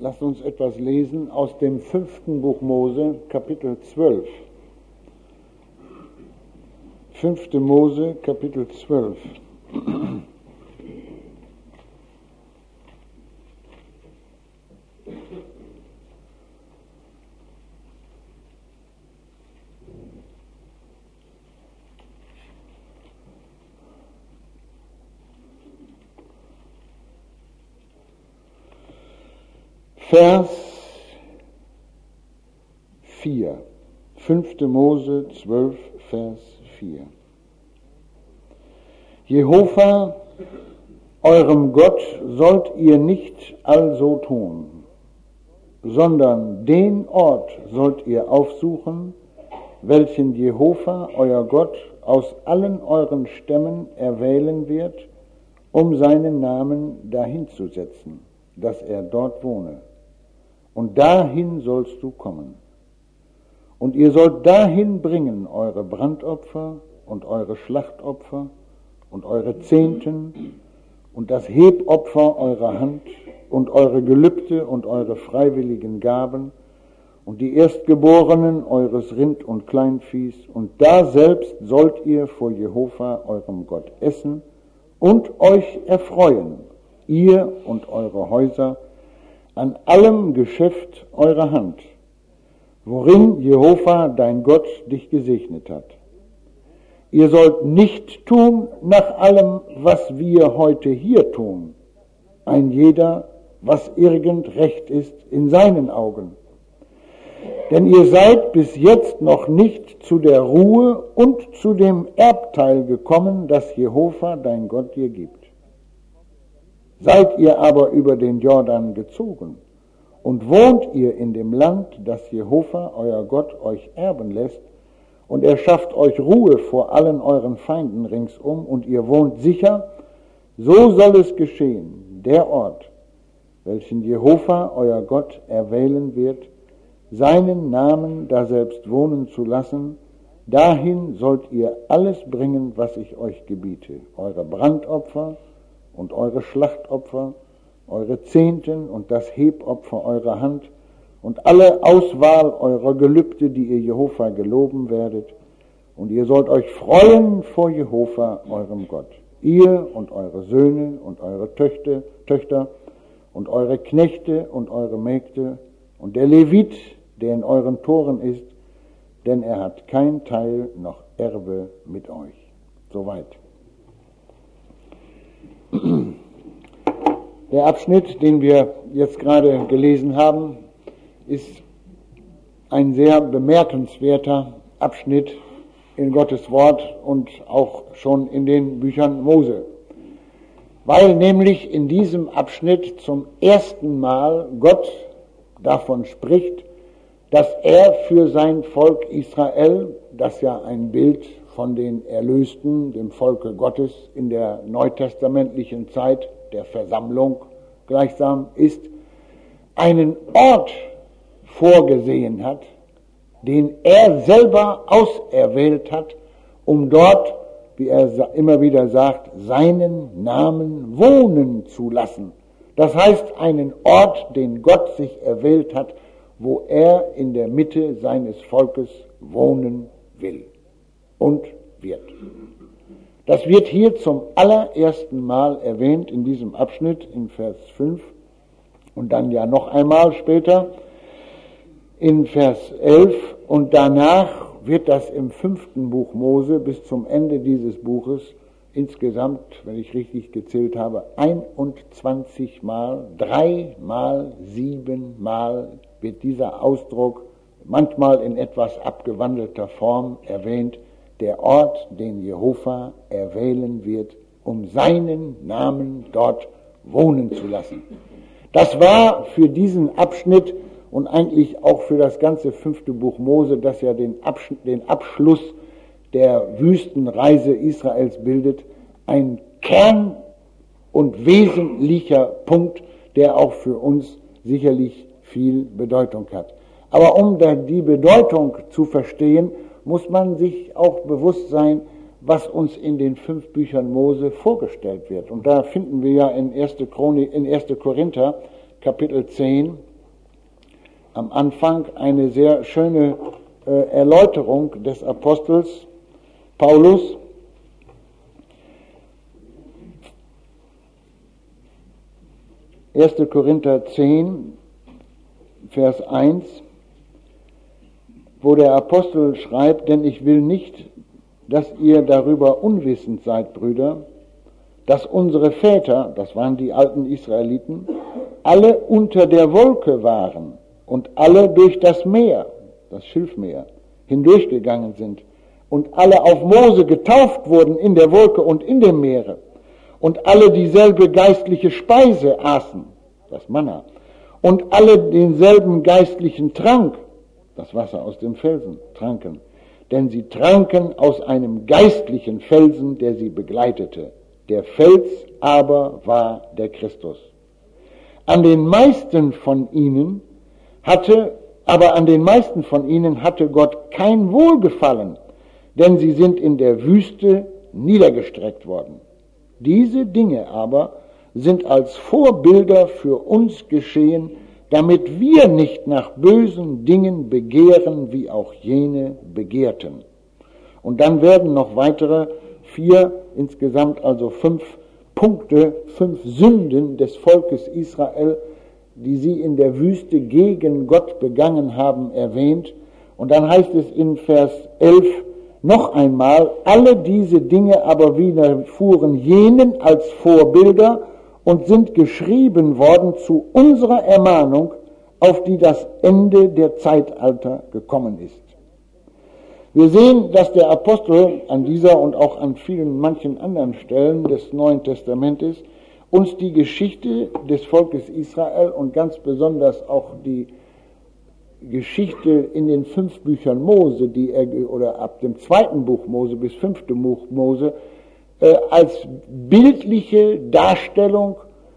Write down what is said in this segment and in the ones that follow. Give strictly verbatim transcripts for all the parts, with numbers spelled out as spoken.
Lasst uns etwas lesen aus dem fünften Buch Mose, Kapitel zwölf. Fünfte Mose, Kapitel zwölf. Vers vier. Fünfte Mose zwölf, Vers vier. Jehova, eurem Gott, sollt ihr nicht also tun, sondern den Ort sollt ihr aufsuchen, welchen Jehova, euer Gott, aus allen euren Stämmen erwählen wird, um seinen Namen dahin zu setzen, dass er dort wohne. Und dahin sollst du kommen. Und ihr sollt dahin bringen eure Brandopfer und eure Schlachtopfer und eure Zehnten und das Hebopfer eurer Hand und eure Gelübde und eure freiwilligen Gaben und die Erstgeborenen eures Rind- und Kleinviehs. Und da selbst sollt ihr vor Jehova, eurem Gott, essen und euch erfreuen, ihr und eure Häuser, an allem Geschäft eurer Hand, worin Jehova, dein Gott, dich gesegnet hat. Ihr sollt nicht tun nach allem, was wir heute hier tun, ein jeder, was irgend recht ist in seinen Augen. Denn ihr seid bis jetzt noch nicht zu der Ruhe und zu dem Erbteil gekommen, das Jehova, dein Gott, dir gibt. Seid ihr aber über den Jordan gezogen und wohnt ihr in dem Land, das Jehova, euer Gott, euch erben lässt, und er schafft euch Ruhe vor allen euren Feinden ringsum, und ihr wohnt sicher, so soll es geschehen, der Ort, welchen Jehova, euer Gott, erwählen wird, seinen Namen daselbst wohnen zu lassen, dahin sollt ihr alles bringen, was ich euch gebiete, eure Brandopfer und eure Schlachtopfer, eure Zehnten und das Hebopfer eurer Hand und alle Auswahl eurer Gelübde, die ihr Jehova geloben werdet. Und ihr sollt euch freuen vor Jehova, eurem Gott, ihr und eure Söhne und eure Töchter, Töchter und eure Knechte und eure Mägde und der Levit, der in euren Toren ist, denn er hat kein Teil noch Erbe mit euch. Soweit. Der Abschnitt, den wir jetzt gerade gelesen haben, ist ein sehr bemerkenswerter Abschnitt in Gottes Wort und auch schon in den Büchern Mose, weil nämlich in diesem Abschnitt zum ersten Mal Gott davon spricht, dass er für sein Volk Israel, das ja ein Bild von den Erlösten, dem Volke Gottes in der neutestamentlichen Zeit der Versammlung gleichsam ist, einen Ort vorgesehen hat, den er selber auserwählt hat, um dort, wie er immer wieder sagt, seinen Namen wohnen zu lassen. Das heißt, einen Ort, den Gott sich erwählt hat, wo er in der Mitte seines Volkes wohnen will und wird. Das wird hier zum allerersten Mal erwähnt in diesem Abschnitt in Vers fünf und dann ja noch einmal später in Vers elf, und danach wird das im fünften Buch Mose bis zum Ende dieses Buches insgesamt, wenn ich richtig gezählt habe, einundzwanzig Mal, dreimal, siebenmal wird dieser Ausdruck manchmal in etwas abgewandelter Form erwähnt, der Ort, den Jehova erwählen wird, um seinen Namen dort wohnen zu lassen. Das war für diesen Abschnitt und eigentlich auch für das ganze fünfte Buch Mose, das ja den, Absch- den Abschluss der Wüstenreise Israels bildet, ein Kern und wesentlicher Punkt, der auch für uns sicherlich viel Bedeutung hat. Aber um da die Bedeutung zu verstehen, muss man sich auch bewusst sein, was uns in den fünf Büchern Mose vorgestellt wird. Und da finden wir ja in erster Chronik, in erster Korinther, Kapitel zehn, am Anfang eine sehr schöne äh, Erläuterung des Apostels Paulus. erster Korinther zehn, Vers eins, wo der Apostel schreibt: Denn ich will nicht, dass ihr darüber unwissend seid, Brüder, dass unsere Väter, das waren die alten Israeliten, alle unter der Wolke waren und alle durch das Meer, das Schilfmeer, hindurchgegangen sind und alle auf Mose getauft wurden in der Wolke und in dem Meere und alle dieselbe geistliche Speise aßen, das Manna, und alle denselben geistlichen Trank, das Wasser aus dem Felsen, tranken, denn sie tranken aus einem geistlichen Felsen, der sie begleitete. Der Fels aber war der Christus. An den meisten von ihnen hatte, aber an den meisten von ihnen hatte Gott kein Wohlgefallen, denn sie sind in der Wüste niedergestreckt worden. Diese Dinge aber sind als Vorbilder für uns geschehen, damit wir nicht nach bösen Dingen begehren, wie auch jene begehrten. Und dann werden noch weitere vier, insgesamt also fünf Punkte, fünf Sünden des Volkes Israel, die sie in der Wüste gegen Gott begangen haben, erwähnt. Und dann heißt es in Vers elf noch einmal: Alle diese Dinge aber widerfuhren jenen als Vorbilder und sind geschrieben worden zu unserer Ermahnung, auf die das Ende der Zeitalter gekommen ist. Wir sehen, dass der Apostel an dieser und auch an vielen manchen anderen Stellen des Neuen Testamentes uns die Geschichte des Volkes Israel und ganz besonders auch die Geschichte in den fünf Büchern Mose, die er, oder ab dem zweiten Buch Mose bis fünfte Buch Mose, äh, als bildliche Darstellung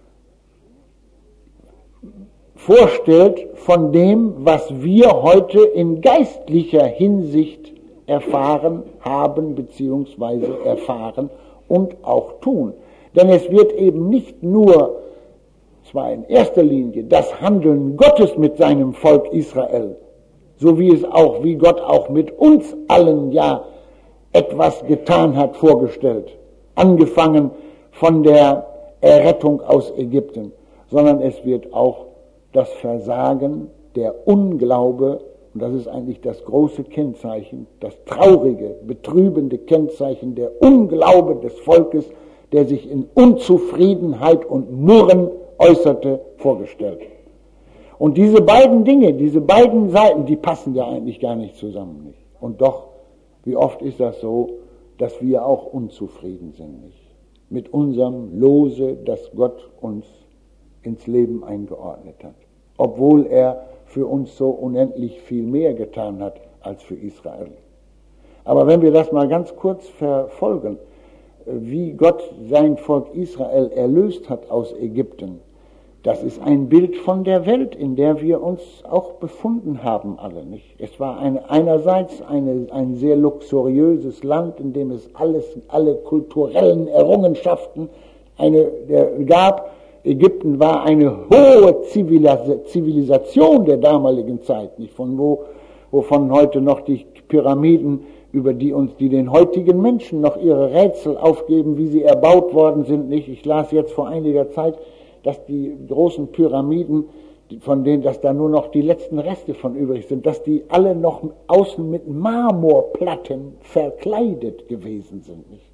vorstellt von dem, was wir heute in geistlicher Hinsicht erfahren haben beziehungsweise erfahren und auch tun. Denn es wird eben nicht nur, zwar in erster Linie, das Handeln Gottes mit seinem Volk Israel, so wie es auch, wie Gott auch mit uns allen ja etwas getan hat, vorgestellt, angefangen von der Errettung aus Ägypten, sondern es wird auch das Versagen, der Unglaube, und das ist eigentlich das große Kennzeichen, das traurige, betrübende Kennzeichen, der Unglaube des Volkes, der sich in Unzufriedenheit und Murren äußerte, vorgestellt. Und diese beiden Dinge, diese beiden Seiten, die passen ja eigentlich gar nicht zusammen. Nicht? Und doch, wie oft ist das so, dass wir auch unzufrieden sind, nicht? Mit unserem Lose, das Gott uns ins Leben eingeordnet hat. Obwohl er für uns so unendlich viel mehr getan hat als für Israel. Aber wenn wir das mal ganz kurz verfolgen, wie Gott sein Volk Israel erlöst hat aus Ägypten, das ist ein Bild von der Welt, in der wir uns auch befunden haben alle, nicht? Es war eine, einerseits eine, ein sehr luxuriöses Land, in dem es alles, alle kulturellen Errungenschaften eine, der, gab. Ägypten war eine hohe Zivilisation der damaligen Zeit, nicht? Von wo, wovon heute noch die Pyramiden, über die uns, die den heutigen Menschen noch ihre Rätsel aufgeben, wie sie erbaut worden sind, nicht? Ich las jetzt vor einiger Zeit, dass die großen Pyramiden, von denen, dass da nur noch die letzten Reste von übrig sind, dass die alle noch außen mit Marmorplatten verkleidet gewesen sind, nicht?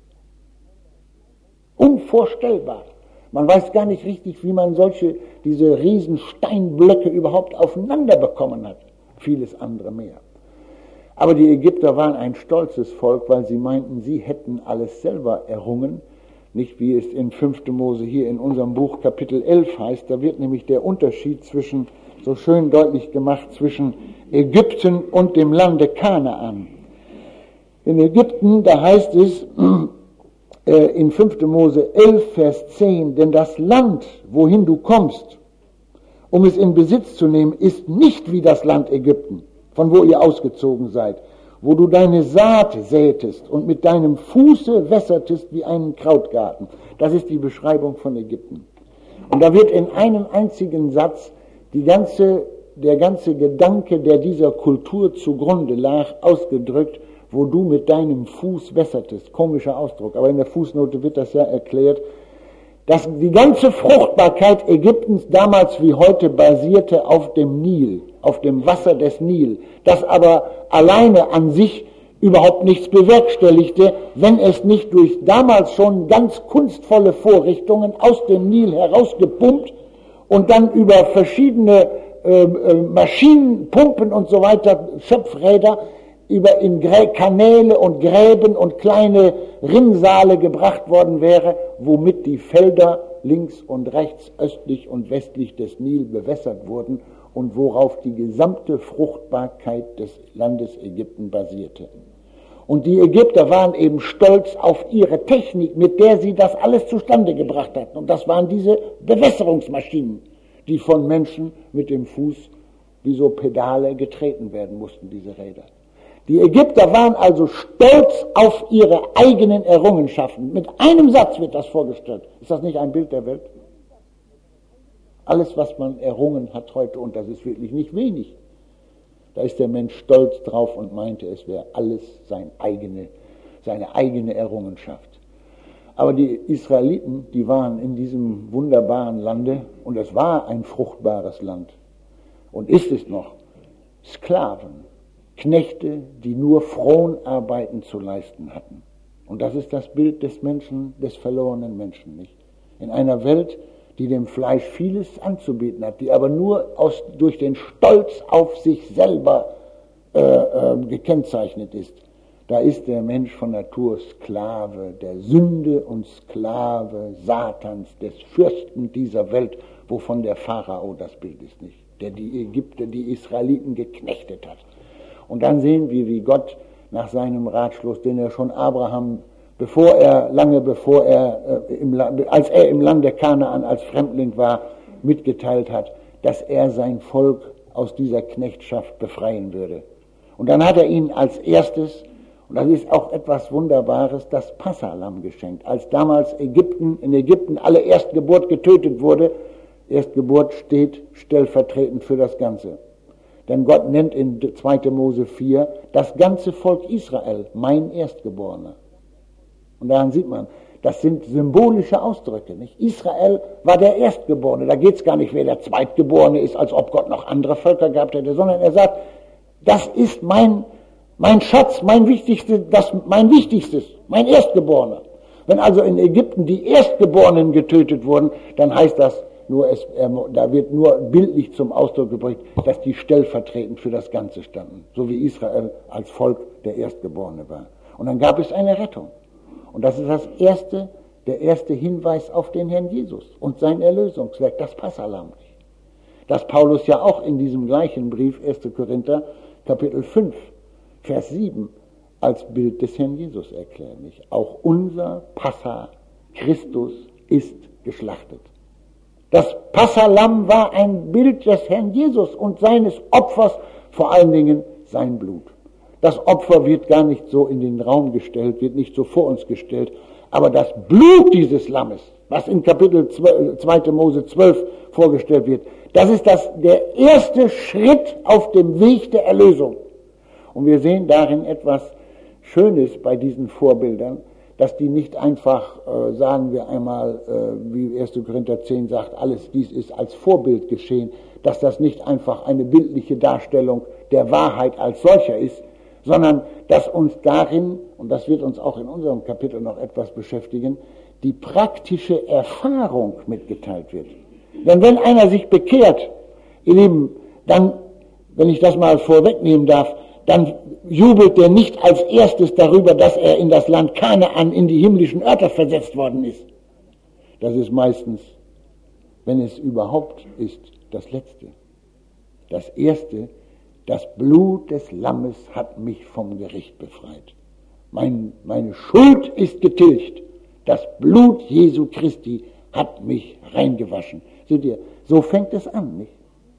Unvorstellbar. Man weiß gar nicht richtig, wie man solche, diese riesen Steinblöcke überhaupt aufeinander bekommen hat. Vieles andere mehr. Aber die Ägypter waren ein stolzes Volk, weil sie meinten, sie hätten alles selber errungen. Nicht wie es in fünfte Mose hier in unserem Buch Kapitel elf heißt. Da wird nämlich der Unterschied zwischen, so schön deutlich gemacht, zwischen Ägypten und dem Lande Kanaan. In Ägypten, da heißt es, in fünfte Mose elf, Vers zehn, denn das Land, wohin du kommst, um es in Besitz zu nehmen, ist nicht wie das Land Ägypten, von wo ihr ausgezogen seid, wo du deine Saat sätest und mit deinem Fuße wässertest wie einen Krautgarten. Das ist die Beschreibung von Ägypten. Und da wird in einem einzigen Satz die ganze der ganze Gedanke, der dieser Kultur zugrunde lag, ausgedrückt, wo du mit deinem Fuß wässertest. Komischer Ausdruck, aber in der Fußnote wird das ja erklärt, dass die ganze Fruchtbarkeit Ägyptens damals wie heute basierte auf dem Nil, auf dem Wasser des Nil, das aber alleine an sich überhaupt nichts bewerkstelligte, wenn es nicht durch damals schon ganz kunstvolle Vorrichtungen aus dem Nil herausgepumpt und dann über verschiedene äh, äh, Maschinen, Pumpen und so weiter, Schöpfräder, über in Kanäle und Gräben und kleine Rinnsale gebracht worden wäre, womit die Felder links und rechts, östlich und westlich des Nil bewässert wurden und worauf die gesamte Fruchtbarkeit des Landes Ägypten basierte. Und die Ägypter waren eben stolz auf ihre Technik, mit der sie das alles zustande gebracht hatten. Und das waren diese Bewässerungsmaschinen, die von Menschen mit dem Fuß wie so Pedale getreten werden mussten, diese Räder. Die Ägypter waren also stolz auf ihre eigenen Errungenschaften. Mit einem Satz wird das vorgestellt. Ist das nicht ein Bild der Welt? Alles, was man errungen hat heute, und das ist wirklich nicht wenig, da ist der Mensch stolz drauf und meinte, es wäre alles sein eigene, seine eigene Errungenschaft. Aber die Israeliten, die waren in diesem wunderbaren Lande, und es war ein fruchtbares Land, und ist es noch, Sklaven, Knechte, die nur Fronarbeiten zu leisten hatten. Und das ist das Bild des Menschen, des verlorenen Menschen, nicht? In einer Welt, die dem Fleisch vieles anzubieten hat, die aber nur aus, durch den Stolz auf sich selber äh, äh, gekennzeichnet ist. Da ist der Mensch von Natur Sklave der Sünde und Sklave Satans, des Fürsten dieser Welt, wovon der Pharao das Bild ist, nicht? Der die Ägypter, die Israeliten geknechtet hat. Und dann sehen wir, wie Gott nach seinem Ratschluss, den er schon Abraham, bevor er, lange bevor er, äh, im, als er im Lande Kanaan als Fremdling war, mitgeteilt hat, dass er sein Volk aus dieser Knechtschaft befreien würde. Und dann hat er ihnen als erstes, und das ist auch etwas Wunderbares, das Passalamm geschenkt. Als damals Ägypten, in Ägypten alle Erstgeburt getötet wurde, Erstgeburt steht stellvertretend für das Ganze. Denn Gott nennt in zweiter Mose vier das ganze Volk Israel mein Erstgeborener. Und daran sieht man, das sind symbolische Ausdrücke, nicht? Israel war der Erstgeborene. Da geht es gar nicht, wer der Zweitgeborene ist, als ob Gott noch andere Völker gehabt hätte, sondern er sagt, das ist mein, mein Schatz, mein wichtigstes, das, mein wichtigstes, mein Erstgeborener. Wenn also in Ägypten die Erstgeborenen getötet wurden, dann heißt das, Nur es, er, da wird nur bildlich zum Ausdruck gebracht, dass die stellvertretend für das Ganze standen, so wie Israel als Volk der Erstgeborene war. Und dann gab es eine Rettung. Und das ist das erste, der erste Hinweis auf den Herrn Jesus und sein Erlösungswerk, das Passalamm. Das Paulus ja auch in diesem gleichen Brief, erster Korinther, Kapitel fünf, Vers sieben, als Bild des Herrn Jesus erklärt. Nicht? Auch unser Passa, Christus, ist geschlachtet. Das Passalamm war ein Bild des Herrn Jesus und seines Opfers, vor allen Dingen sein Blut. Das Opfer wird gar nicht so in den Raum gestellt, wird nicht so vor uns gestellt, aber das Blut dieses Lammes, was in Kapitel zweiter Mose zwölf vorgestellt wird, das ist das, der erste Schritt auf dem Weg der Erlösung. Und wir sehen darin etwas Schönes bei diesen Vorbildern, dass die nicht einfach, äh, sagen wir einmal, äh, wie erster Korinther zehn sagt, alles dies ist als Vorbild geschehen, dass das nicht einfach eine bildliche Darstellung der Wahrheit als solcher ist, sondern dass uns darin, und das wird uns auch in unserem Kapitel noch etwas beschäftigen, die praktische Erfahrung mitgeteilt wird. Denn wenn einer sich bekehrt, ihr Lieben, dann, wenn ich das mal vorwegnehmen darf, dann jubelt der nicht als erstes darüber, dass er in das Land Kanaan, in die himmlischen Örter versetzt worden ist. Das ist meistens, wenn es überhaupt ist, das Letzte. Das Erste, das Blut des Lammes hat mich vom Gericht befreit. Mein, meine Schuld ist getilgt. Das Blut Jesu Christi hat mich reingewaschen. Seht ihr, so fängt es an, nicht?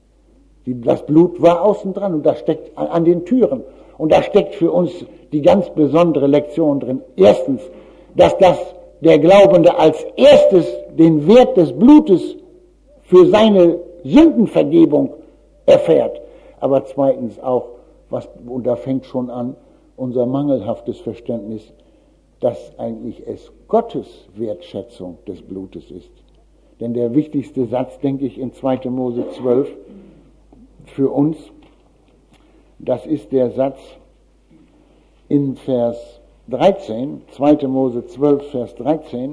Das Blut war außen dran und das steckt an den Türen. Und da steckt für uns die ganz besondere Lektion drin. Erstens, dass das der Glaubende als erstes den Wert des Blutes für seine Sündenvergebung erfährt. Aber zweitens auch, was, und da fängt schon an, unser mangelhaftes Verständnis, dass eigentlich es Gottes Wertschätzung des Blutes ist. Denn der wichtigste Satz, denke ich, in zweiter Mose zwölf für uns, das ist der Satz in Vers dreizehn, zweiter Mose zwölf, Vers dreizehn,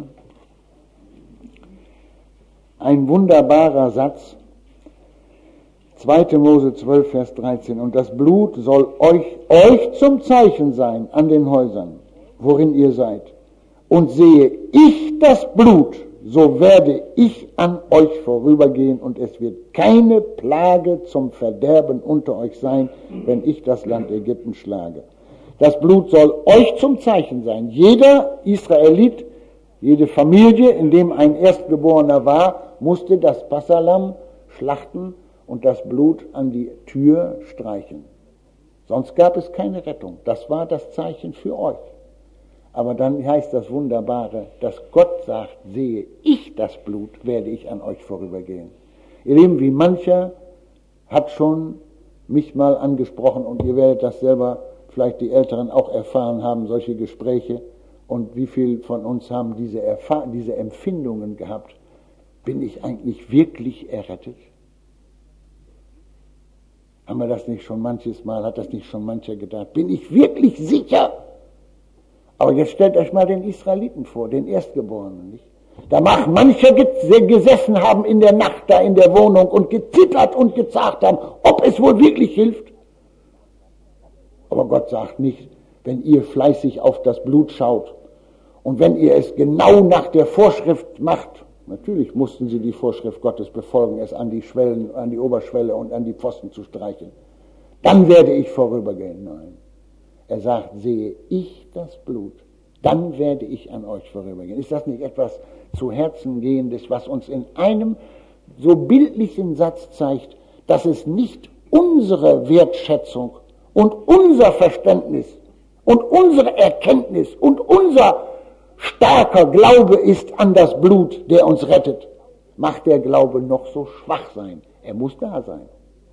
ein wunderbarer Satz, zweiter Mose zwölf, Vers dreizehn, und das Blut soll euch, euch zum Zeichen sein an den Häusern, worin ihr seid. Und sehe ich das Blut, so werde ich an euch vorübergehen, und es wird keine Plage zum Verderben unter euch sein, wenn ich das Land Ägypten schlage. Das Blut soll euch zum Zeichen sein. Jeder Israelit, jede Familie, in dem ein Erstgeborener war, musste das Passalamm schlachten und das Blut an die Tür streichen. Sonst gab es keine Rettung. Das war das Zeichen für euch. Aber dann heißt das Wunderbare, dass Gott sagt, sehe ich das Blut, werde ich an euch vorübergehen. Ihr Lieben, wie mancher hat schon mich mal angesprochen, und ihr werdet das selber, vielleicht die Älteren auch erfahren haben, solche Gespräche, und wie viel von uns haben diese, Erfahr- diese Empfindungen gehabt. Bin ich eigentlich wirklich errettet? Haben wir das nicht schon manches Mal, hat das nicht schon mancher gedacht? Bin ich wirklich sicher? Aber jetzt stellt euch mal den Israeliten vor, den Erstgeborenen, nicht? Da mag mancher gesessen haben in der Nacht da in der Wohnung und gezittert und gezagt haben, ob es wohl wirklich hilft. Aber Gott sagt nicht, wenn ihr fleißig auf das Blut schaut und wenn ihr es genau nach der Vorschrift macht, natürlich mussten sie die Vorschrift Gottes befolgen, es an die Schwellen, an die Oberschwelle und an die Pfosten zu streichen, dann werde ich vorübergehen. Nein. Er sagt, sehe ich das Blut, dann werde ich an euch vorübergehen. Ist das nicht etwas zu Herzen gehendes, was uns in einem so bildlichen Satz zeigt, dass es nicht unsere Wertschätzung und unser Verständnis und unsere Erkenntnis und unser starker Glaube ist an das Blut, der uns rettet? Macht der Glaube noch so schwach sein? Er muss da sein.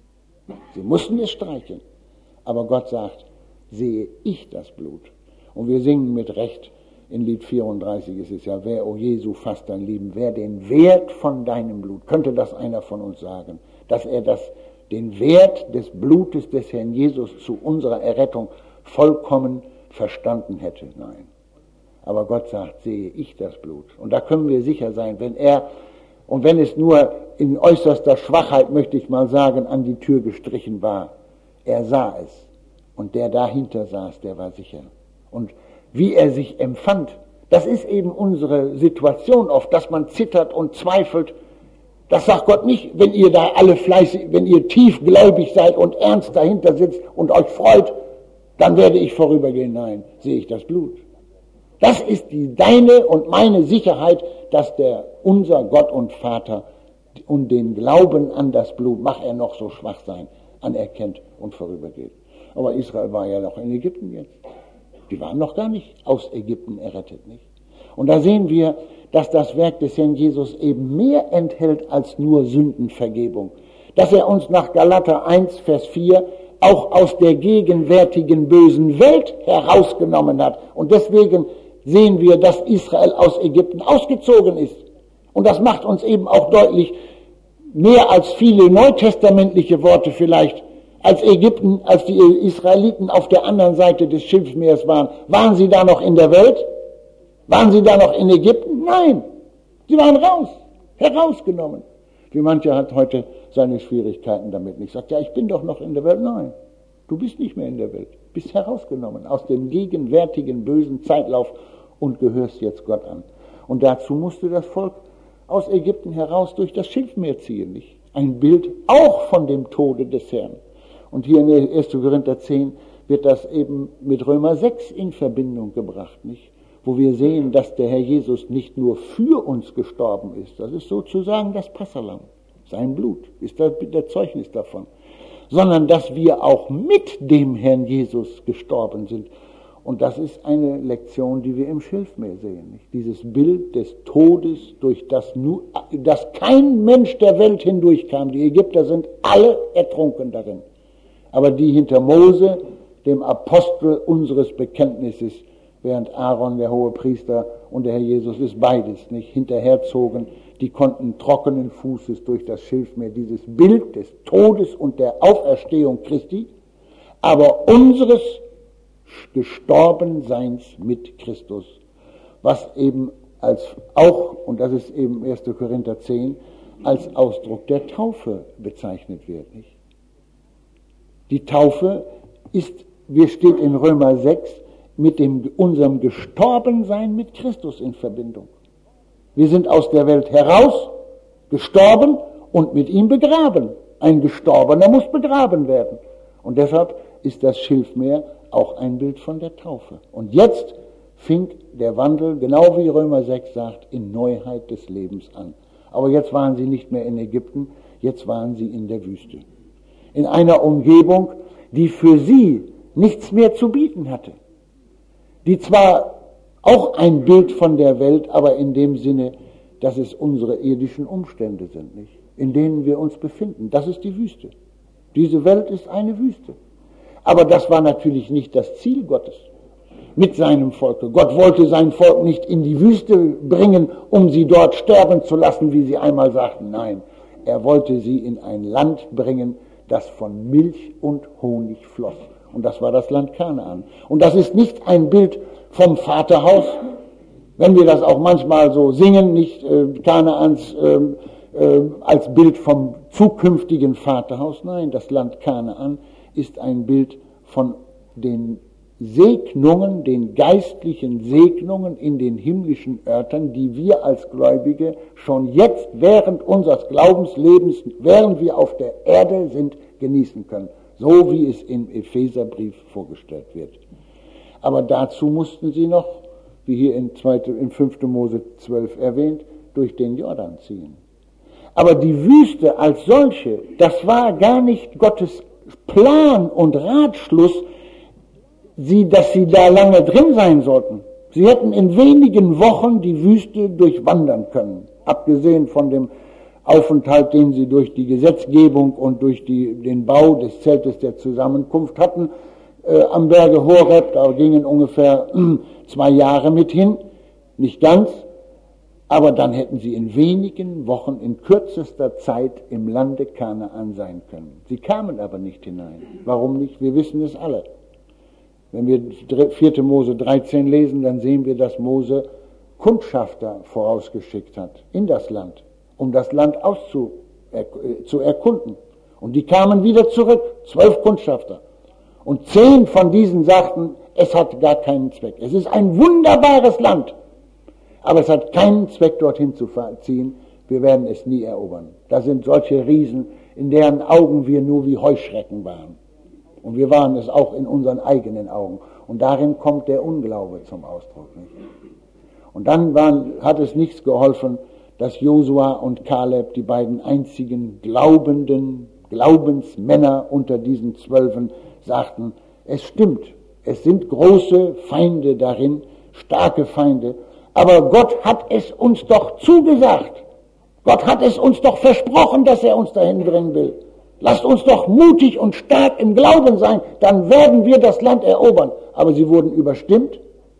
Sie mussten es streichen. Aber Gott sagt, sehe ich das Blut. Und wir singen mit Recht, in Lied vierunddreißig ist es ja, wer, o Jesu, fasst dein Leben, wer den Wert von deinem Blut, könnte das einer von uns sagen, dass er das, den Wert des Blutes des Herrn Jesus zu unserer Errettung vollkommen verstanden hätte? Nein. Aber Gott sagt, sehe ich das Blut. Und da können wir sicher sein, wenn er, und wenn es nur in äußerster Schwachheit, möchte ich mal sagen, an die Tür gestrichen war, er sah es. Und der dahinter saß, der war sicher. Und wie er sich empfand, das ist eben unsere Situation oft, dass man zittert und zweifelt. Das sagt Gott nicht, wenn ihr da alle fleißig, wenn ihr tiefgläubig seid und ernst dahinter sitzt und euch freut, dann werde ich vorübergehen. Nein, sehe ich das Blut. Das ist die deine und meine Sicherheit, dass der unser Gott und Vater und den Glauben an das Blut, mag er noch so schwach sein, anerkennt und vorübergeht. Aber Israel war ja noch in Ägypten jetzt. Die waren noch gar nicht aus Ägypten errettet, nicht? Und da sehen wir, dass das Werk des Herrn Jesus eben mehr enthält als nur Sündenvergebung. Dass er uns nach Galater eins, Vers vier auch aus der gegenwärtigen bösen Welt herausgenommen hat. Und deswegen sehen wir, dass Israel aus Ägypten ausgezogen ist. Und das macht uns eben auch deutlich, mehr als viele neutestamentliche Worte vielleicht, als Ägypten, als die Israeliten auf der anderen Seite des Schilfmeers waren, waren sie da noch in der Welt? Waren sie da noch in Ägypten? Nein, sie waren raus, herausgenommen. Wie mancher hat heute seine Schwierigkeiten damit nicht. Sagt, ja, ich bin doch noch in der Welt. Nein, du bist nicht mehr in der Welt. Bist herausgenommen aus dem gegenwärtigen bösen Zeitlauf und gehörst jetzt Gott an. Und dazu musste das Volk aus Ägypten heraus durch das Schilfmeer ziehen, nicht? Ein Bild auch von dem Tode des Herrn. Und hier in erster Korinther zehn wird das eben mit Römer sechs in Verbindung gebracht, nicht? Wo wir sehen, dass der Herr Jesus nicht nur für uns gestorben ist, das ist sozusagen das Passalamm, sein Blut ist der Zeugnis davon, sondern dass wir auch mit dem Herrn Jesus gestorben sind Und das ist eine Lektion, die wir im Schilfmeer sehen. Nicht? Dieses Bild des Todes, durch das, nur, das kein Mensch der Welt hindurchkam. Die Ägypter sind alle ertrunken darin. Aber die hinter Mose, dem Apostel unseres Bekenntnisses, während Aaron, der hohe Priester, und der Herr Jesus ist beides, nicht hinterherzogen, die konnten trockenen Fußes durch das Schilfmeer, dieses Bild des Todes und der Auferstehung Christi, aber unseres Gestorbenseins mit Christus, was eben als auch, und das ist eben erster Korinther zehn, als Ausdruck der Taufe bezeichnet wird. Nicht? Die Taufe ist, wie steht in Römer sechs, mit dem, unserem Gestorbensein mit Christus in Verbindung. Wir sind aus der Welt heraus, gestorben und mit ihm begraben. Ein Gestorbener muss begraben werden. Und deshalb ist das Schilfmeer auch ein Bild von der Taufe. Und jetzt fing der Wandel, genau wie Römer sechs sagt, in Neuheit des Lebens an. Aber jetzt waren sie nicht mehr in Ägypten, jetzt waren sie in der Wüste. In einer Umgebung, die für sie nichts mehr zu bieten hatte. Die zwar auch ein Bild von der Welt, aber in dem Sinne, dass es unsere irdischen Umstände sind, nicht? In denen wir uns befinden. Das ist die Wüste. Diese Welt ist eine Wüste. Aber das war natürlich nicht das Ziel Gottes mit seinem Volke. Gott wollte sein Volk nicht in die Wüste bringen, um sie dort sterben zu lassen, wie sie einmal sagten. Nein, er wollte sie in ein Land bringen, das von Milch und Honig floss. Und das war das Land Kanaan. Und das ist nicht ein Bild vom Vaterhaus, wenn wir das auch manchmal so singen, nicht äh, Kanaans äh, äh, als Bild vom zukünftigen Vaterhaus. Nein, das Land Kanaan ist ein Bild von den Segnungen, den geistlichen Segnungen in den himmlischen Örtern, die wir als Gläubige schon jetzt während unseres Glaubenslebens, während wir auf der Erde sind, genießen können. So wie es im Epheserbrief vorgestellt wird. Aber dazu mussten sie noch, wie hier in, zweite, in fünfter Mose zwölf erwähnt, durch den Jordan ziehen. Aber die Wüste als solche, das war gar nicht Gottes Plan und Ratschluss, sie, dass sie da lange drin sein sollten. Sie hätten in wenigen Wochen die Wüste durchwandern können, abgesehen von dem Aufenthalt, den sie durch die Gesetzgebung und durch die, den Bau des Zeltes der Zusammenkunft hatten, äh, am Berge Horeb, da gingen ungefähr äh, zwei Jahre mit hin, nicht ganz, aber dann hätten sie in wenigen Wochen, in kürzester Zeit im Lande Kanaan sein können. Sie kamen aber nicht hinein. Warum nicht? Wir wissen es alle. Wenn wir vierter Mose dreizehn lesen, dann sehen wir, dass Mose Kundschafter vorausgeschickt hat in das Land, um das Land auszu, er, zu erkunden. Und die kamen wieder zurück, zwölf Kundschafter. Und zehn von diesen sagten, es hat gar keinen Zweck. Es ist ein wunderbares Land, aber es hat keinen Zweck, dorthin zu ziehen. Wir werden es nie erobern. Da sind solche Riesen, in deren Augen wir nur wie Heuschrecken waren. Und wir waren es auch in unseren eigenen Augen. Und darin kommt der Unglaube zum Ausdruck. Nicht? Und dann waren, hat es nichts geholfen, dass Josua und Kaleb, die beiden einzigen glaubenden Glaubensmänner unter diesen Zwölfen, sagten, es stimmt, es sind große Feinde darin, starke Feinde, aber Gott hat es uns doch zugesagt. Gott hat es uns doch versprochen, dass er uns dahin bringen will. Lasst uns doch mutig und stark im Glauben sein, dann werden wir das Land erobern. Aber sie wurden überstimmt,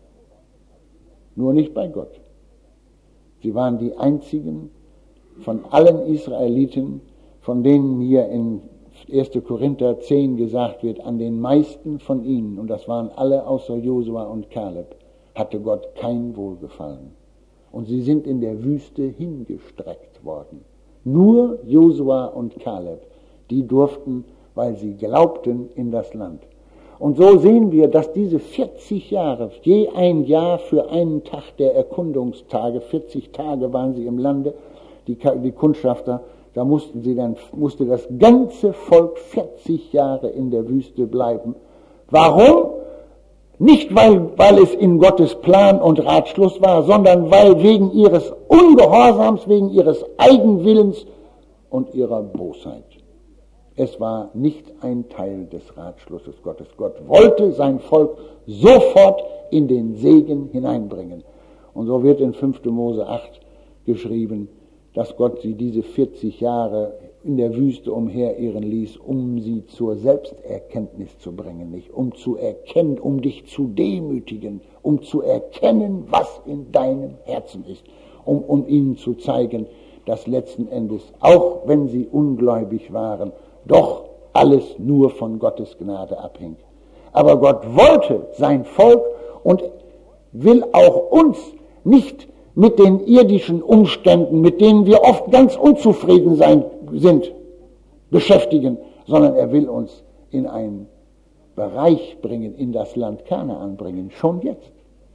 nur nicht bei Gott. Sie waren die einzigen von allen Israeliten, von denen hier in erster Korinther zehn gesagt wird, an den meisten von ihnen, und das waren alle außer Josua und Kaleb, hatte Gott kein Wohlgefallen. Und sie sind in der Wüste hingestreckt worden. Nur Josua und Kaleb, die durften, weil sie glaubten, in das Land. Und so sehen wir, dass diese vierzig Jahre, je ein Jahr für einen Tag der Erkundungstage, vierzig Tage waren sie im Lande, die, die Kundschafter, da mussten sie dann, musste das ganze Volk vierzig Jahre in der Wüste bleiben. Warum? Nicht, weil, weil es in Gottes Plan und Ratschluss war, sondern weil wegen ihres Ungehorsams, wegen ihres Eigenwillens und ihrer Bosheit. Es war nicht ein Teil des Ratschlusses Gottes. Gott wollte sein Volk sofort in den Segen hineinbringen. Und so wird in fünfter Mose acht geschrieben, dass Gott sie diese vierzig Jahre in der Wüste umherirren ließ, um sie zur Selbsterkenntnis zu bringen, nicht um zu erkennen, um dich zu demütigen, um zu erkennen, was in deinem Herzen ist, um, um ihnen zu zeigen, dass letzten Endes, auch wenn sie ungläubig waren, doch alles nur von Gottes Gnade abhängt. Aber Gott wollte sein Volk und will auch uns nicht mit den irdischen Umständen, mit denen wir oft ganz unzufrieden sein, sind, beschäftigen, sondern er will uns in einen Bereich bringen, in das Land Kanaan bringen, schon jetzt.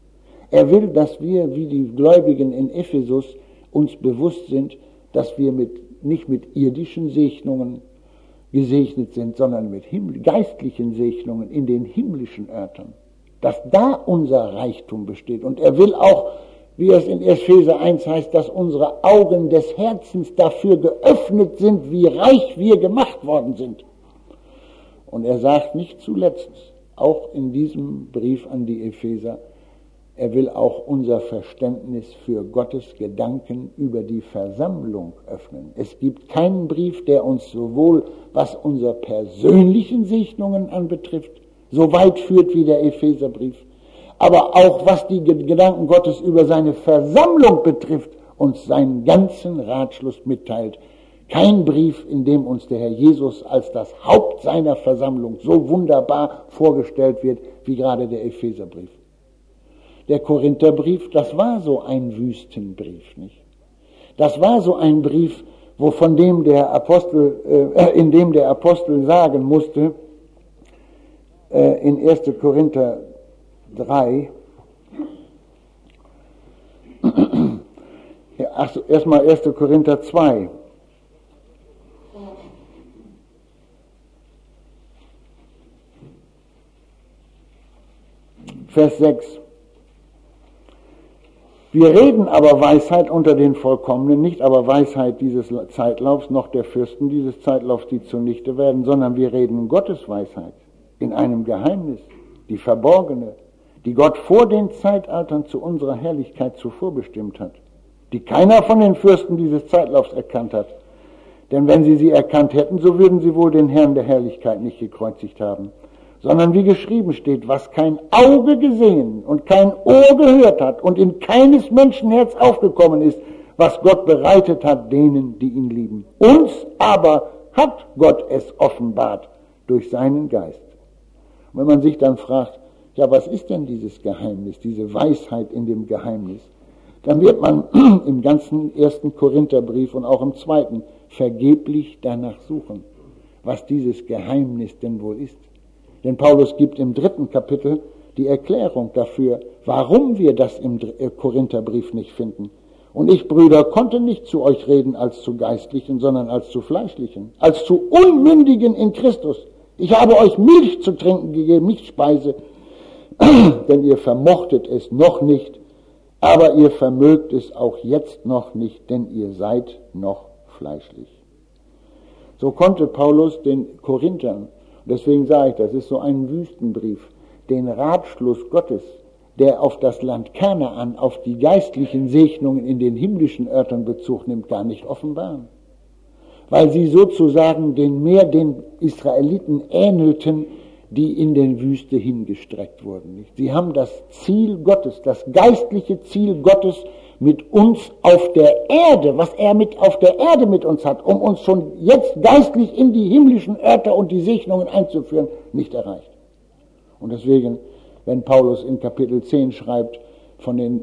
Er will, dass wir, wie die Gläubigen in Ephesus, uns bewusst sind, dass wir mit, nicht mit irdischen Segnungen gesegnet sind, sondern mit himml- geistlichen Segnungen in den himmlischen Örtern. Dass da unser Reichtum besteht. Und er will auch, wie es in Epheser eins heißt, dass unsere Augen des Herzens dafür geöffnet sind, wie reich wir gemacht worden sind. Und er sagt nicht zuletzt, auch in diesem Brief an die Epheser, er will auch unser Verständnis für Gottes Gedanken über die Versammlung öffnen. Es gibt keinen Brief, der uns sowohl, was unsere persönlichen Segnungen anbetrifft, so weit führt wie der Epheserbrief, aber auch was die Gedanken Gottes über seine Versammlung betrifft, uns seinen ganzen Ratschluss mitteilt. Kein Brief, in dem uns der Herr Jesus als das Haupt seiner Versammlung so wunderbar vorgestellt wird, wie gerade der Epheserbrief. Der Korintherbrief, das war so ein Wüstenbrief, nicht? Das war so ein Brief, wo von dem der Apostel, äh, in dem der Apostel sagen musste, äh, in erster Korinther drei, ja, ach so, erstmal erster Korinther zwei. Vers sechs. Wir reden aber Weisheit unter den Vollkommenen, nicht aber Weisheit dieses Zeitlaufs, noch der Fürsten dieses Zeitlaufs, die zunichte werden, sondern wir reden Gottes Weisheit in einem Geheimnis, die verborgene, die Gott vor den Zeitaltern zu unserer Herrlichkeit zuvor bestimmt hat, die keiner von den Fürsten dieses Zeitlaufs erkannt hat. Denn wenn sie sie erkannt hätten, so würden sie wohl den Herrn der Herrlichkeit nicht gekreuzigt haben. Sondern wie geschrieben steht, was kein Auge gesehen und kein Ohr gehört hat und in keines Menschenherz aufgekommen ist, was Gott bereitet hat denen, die ihn lieben. Uns aber hat Gott es offenbart durch seinen Geist. Und wenn man sich dann fragt, ja, was ist denn dieses Geheimnis, diese Weisheit in dem Geheimnis, dann wird man im ganzen ersten Korintherbrief und auch im zweiten vergeblich danach suchen, was dieses Geheimnis denn wohl ist. Denn Paulus gibt im dritten Kapitel die Erklärung dafür, warum wir das im Korintherbrief nicht finden. Und ich, Brüder, konnte nicht zu euch reden als zu Geistlichen, sondern als zu Fleischlichen, als zu Unmündigen in Christus. Ich habe euch Milch zu trinken gegeben, nicht Speise, denn ihr vermochtet es noch nicht, aber ihr vermögt es auch jetzt noch nicht, denn ihr seid noch fleischlich. So konnte Paulus den Korinthern, deswegen sage ich, das ist so ein Wüstenbrief, den Ratschluss Gottes, der auf das Land Kanaan, auf die geistlichen Segnungen in den himmlischen Örtern Bezug nimmt, gar nicht offenbaren. Weil sie sozusagen den mehr den Israeliten ähnelten, die in den Wüste hingestreckt wurden. Nicht? Sie haben das Ziel Gottes, das geistliche Ziel Gottes mit uns auf der Erde, was er mit auf der Erde mit uns hat, um uns schon jetzt geistlich in die himmlischen Örter und die Segnungen einzuführen, nicht erreicht. Und deswegen, wenn Paulus in Kapitel zehn schreibt, von den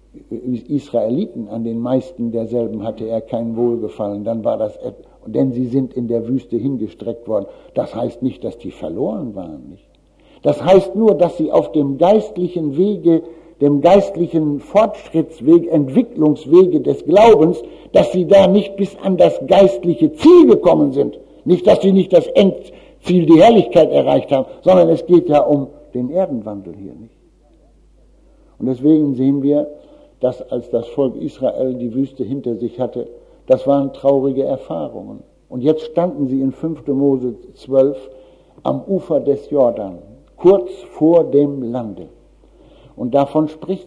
Israeliten, an den meisten derselben hatte er kein Wohlgefallen, dann war das, denn sie sind in der Wüste hingestreckt worden. Das heißt nicht, dass die verloren waren, nicht? Das heißt nur, dass sie auf dem geistlichen Wege, dem geistlichen Fortschrittsweg, Entwicklungswege des Glaubens, dass sie da nicht bis an das geistliche Ziel gekommen sind. Nicht, dass sie nicht das Endziel, die Herrlichkeit erreicht haben, sondern es geht ja um den Erdenwandel hier, nicht? Und deswegen sehen wir, dass als das Volk Israel die Wüste hinter sich hatte, das waren traurige Erfahrungen. Und jetzt standen sie in fünfter Mose zwölf am Ufer des Jordan, kurz vor dem Lande. Und davon spricht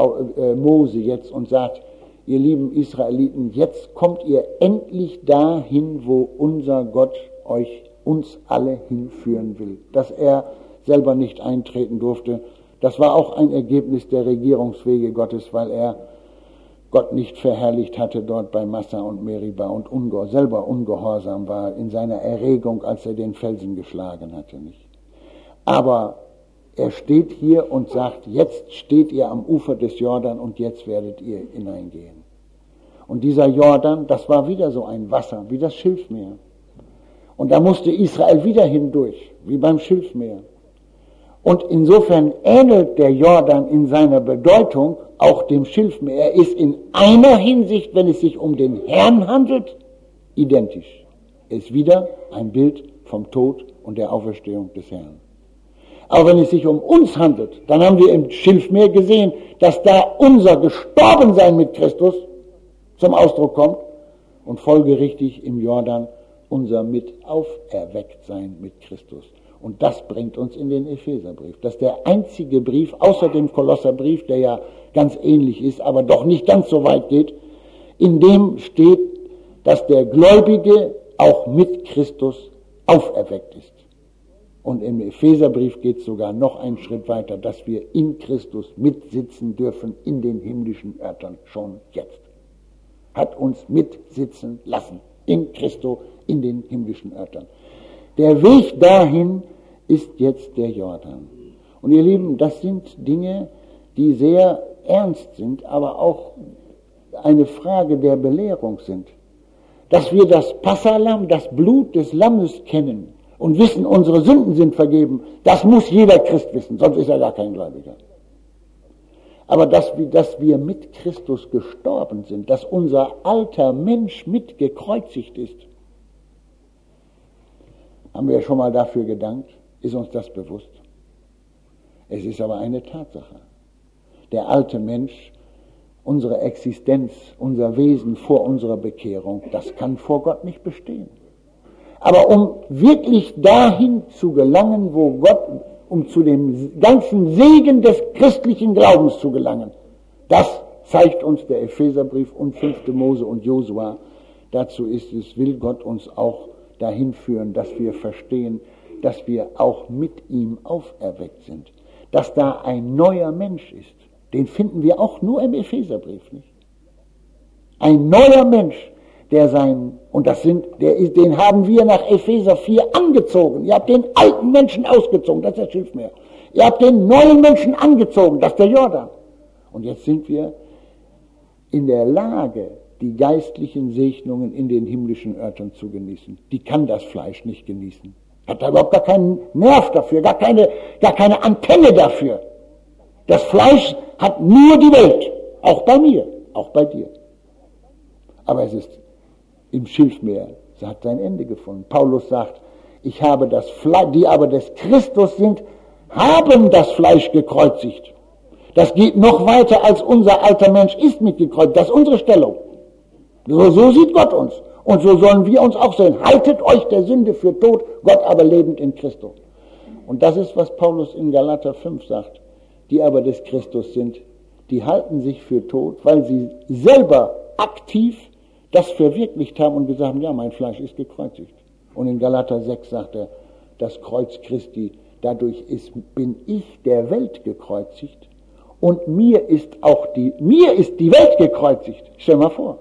Mose jetzt und sagt, ihr lieben Israeliten, jetzt kommt ihr endlich dahin, wo unser Gott euch, uns alle hinführen will. Dass er selber nicht eintreten durfte, das war auch ein Ergebnis der Regierungswege Gottes, weil er Gott nicht verherrlicht hatte dort bei Massa und Meriba und unge- selber ungehorsam war in seiner Erregung, als er den Felsen geschlagen hatte, nicht. Aber er steht hier und sagt, jetzt steht ihr am Ufer des Jordan und jetzt werdet ihr hineingehen. Und dieser Jordan, das war wieder so ein Wasser, wie das Schilfmeer. Und da musste Israel wieder hindurch, wie beim Schilfmeer. Und insofern ähnelt der Jordan in seiner Bedeutung auch dem Schilfmeer. Er ist in einer Hinsicht, wenn es sich um den Herrn handelt, identisch. Er ist wieder ein Bild vom Tod und der Auferstehung des Herrn. Aber wenn es sich um uns handelt, dann haben wir im Schilfmeer gesehen, dass da unser Gestorbensein mit Christus zum Ausdruck kommt und folgerichtig im Jordan unser Mitauferwecktsein mit Christus. Und das bringt uns in den Epheserbrief. Das ist der einzige Brief, außer dem Kolosserbrief, der ja ganz ähnlich ist, aber doch nicht ganz so weit geht, in dem steht, dass der Gläubige auch mit Christus auferweckt ist. Und im Epheserbrief geht es sogar noch einen Schritt weiter, dass wir in Christus mitsitzen dürfen in den himmlischen Örtern schon jetzt. Hat uns mitsitzen lassen in Christo in den himmlischen Örtern. Der Weg dahin ist jetzt der Jordan. Und ihr Lieben, das sind Dinge, die sehr ernst sind, aber auch eine Frage der Belehrung sind. Dass wir das Passahlamm, das Blut des Lammes kennen und wissen, unsere Sünden sind vergeben, das muss jeder Christ wissen, sonst ist er gar kein Gläubiger. Aber dass wir, dass wir mit Christus gestorben sind, dass unser alter Mensch mit gekreuzigt ist, haben wir schon mal dafür gedankt? Ist uns das bewusst? Es ist aber eine Tatsache. Der alte Mensch, unsere Existenz, unser Wesen vor unserer Bekehrung, das kann vor Gott nicht bestehen. Aber um wirklich dahin zu gelangen, wo Gott, um zu dem ganzen Segen des christlichen Glaubens zu gelangen, das zeigt uns der Epheserbrief und fünfter Mose und Josua. Dazu ist es, will Gott uns auch dahin führen, dass wir verstehen, dass wir auch mit ihm auferweckt sind. Dass da ein neuer Mensch ist. Den finden wir auch nur im Epheserbrief, nicht? Ein neuer Mensch, der sein, und das sind, der ist, den haben wir nach Epheser vier angezogen. Ihr habt den alten Menschen ausgezogen, das ist das Schilfmeer. Ihr habt den neuen Menschen angezogen, das ist der Jordan. Und jetzt sind wir in der Lage, die geistlichen Segnungen in den himmlischen Örtern zu genießen. Die kann das Fleisch nicht genießen. Hat da überhaupt gar keinen Nerv dafür, gar keine, gar keine Antenne dafür. Das Fleisch hat nur die Welt. Auch bei mir, auch bei dir. Aber es ist im Schilfmeer, es hat sein Ende gefunden. Paulus sagt, ich habe das Fleisch, die aber des Christus sind, haben das Fleisch gekreuzigt. Das geht noch weiter, als unser alter Mensch ist mitgekreuzigt. Das ist unsere Stellung. So, so sieht Gott uns. Und so sollen wir uns auch sehen. Haltet euch der Sünde für tot, Gott aber lebend in Christus. Und das ist, was Paulus in Galater fünf sagt. Die aber des Christus sind, die halten sich für tot, weil sie selber aktiv das verwirklicht haben und gesagt haben, ja, mein Fleisch ist gekreuzigt. Und in Galater sechs sagt er, das Kreuz Christi, dadurch ist, bin ich der Welt gekreuzigt und mir ist auch die, mir ist die Welt gekreuzigt. Stell mal vor.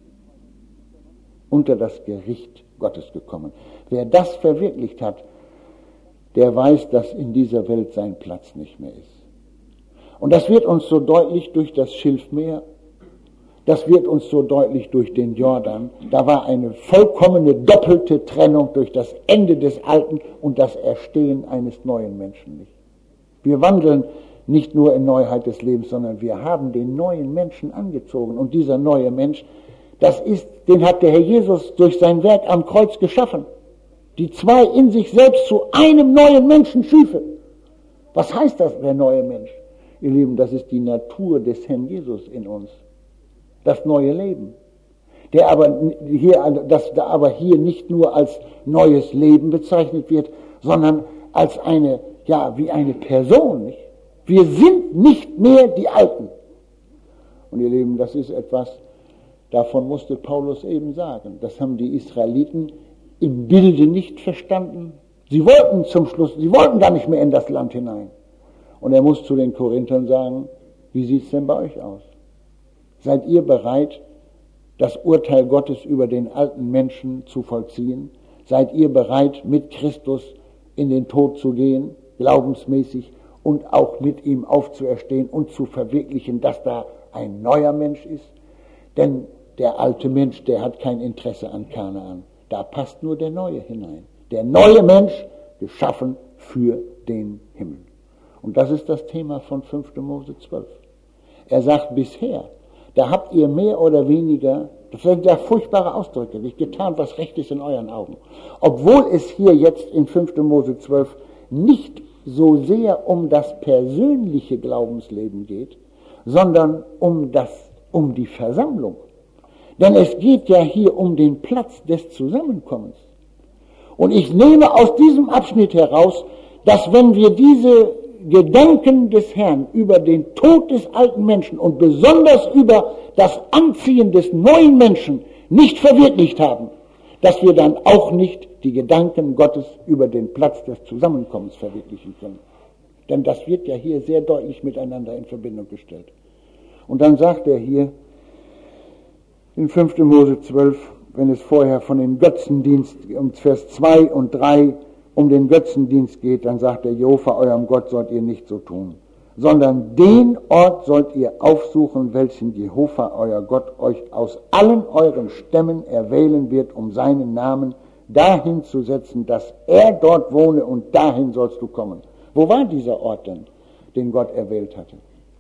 Unter das Gericht Gottes gekommen. Wer das verwirklicht hat, der weiß, dass in dieser Welt sein Platz nicht mehr ist. Und das wird uns so deutlich durch das Schilfmeer, das wird uns so deutlich durch den Jordan. Da war eine vollkommene doppelte Trennung durch das Ende des Alten und das Erstehen eines neuen Menschen nicht. Wir wandeln nicht nur in Neuheit des Lebens, sondern wir haben den neuen Menschen angezogen. Und dieser neue Mensch, das ist, den hat der Herr Jesus durch sein Werk am Kreuz geschaffen. Die zwei in sich selbst zu einem neuen Menschen schiefen. Was heißt das, der neue Mensch? Ihr Lieben, das ist die Natur des Herrn Jesus in uns. Das neue Leben. der aber hier, das da aber hier nicht nur als neues Leben bezeichnet wird, sondern als eine, ja, wie eine Person, nicht? Wir sind nicht mehr die Alten. Und ihr Lieben, das ist etwas, davon musste Paulus eben sagen. Das haben die Israeliten im Bilde nicht verstanden. Sie wollten zum Schluss, sie wollten gar nicht mehr in das Land hinein. Und er muss zu den Korinthern sagen, wie sieht es denn bei euch aus? Seid ihr bereit, das Urteil Gottes über den alten Menschen zu vollziehen? Seid ihr bereit, mit Christus in den Tod zu gehen, glaubensmäßig, und auch mit ihm aufzuerstehen und zu verwirklichen, dass da ein neuer Mensch ist? Denn der alte Mensch, der hat kein Interesse an Kanaan. Da passt nur der Neue hinein. Der neue Mensch, geschaffen für den Himmel. Und das ist das Thema von fünfter Mose zwölf. Er sagt bisher, da habt ihr mehr oder weniger, das sind ja furchtbare Ausdrücke, nicht getan, was recht ist in euren Augen. Obwohl es hier jetzt in fünfter Mose zwölf nicht so sehr um das persönliche Glaubensleben geht, sondern um das, um die Versammlung. Denn es geht ja hier um den Platz des Zusammenkommens. Und ich nehme aus diesem Abschnitt heraus, dass wenn wir diese Gedanken des Herrn über den Tod des alten Menschen und besonders über das Anziehen des neuen Menschen nicht verwirklicht haben, dass wir dann auch nicht die Gedanken Gottes über den Platz des Zusammenkommens verwirklichen können. Denn das wird ja hier sehr deutlich miteinander in Verbindung gestellt. Und dann sagt er hier in fünfter Mose zwölf, wenn es vorher von den Götzendienst, um Vers zwei und drei, um den Götzendienst geht, dann sagt er, Jehova, eurem Gott, sollt ihr nicht so tun, sondern den Ort sollt ihr aufsuchen, welchen Jehova, euer Gott, euch aus allen euren Stämmen erwählen wird, um seinen Namen dahin zu setzen, dass er dort wohne, und dahin sollst du kommen. Wo war dieser Ort denn, den Gott erwählt hatte?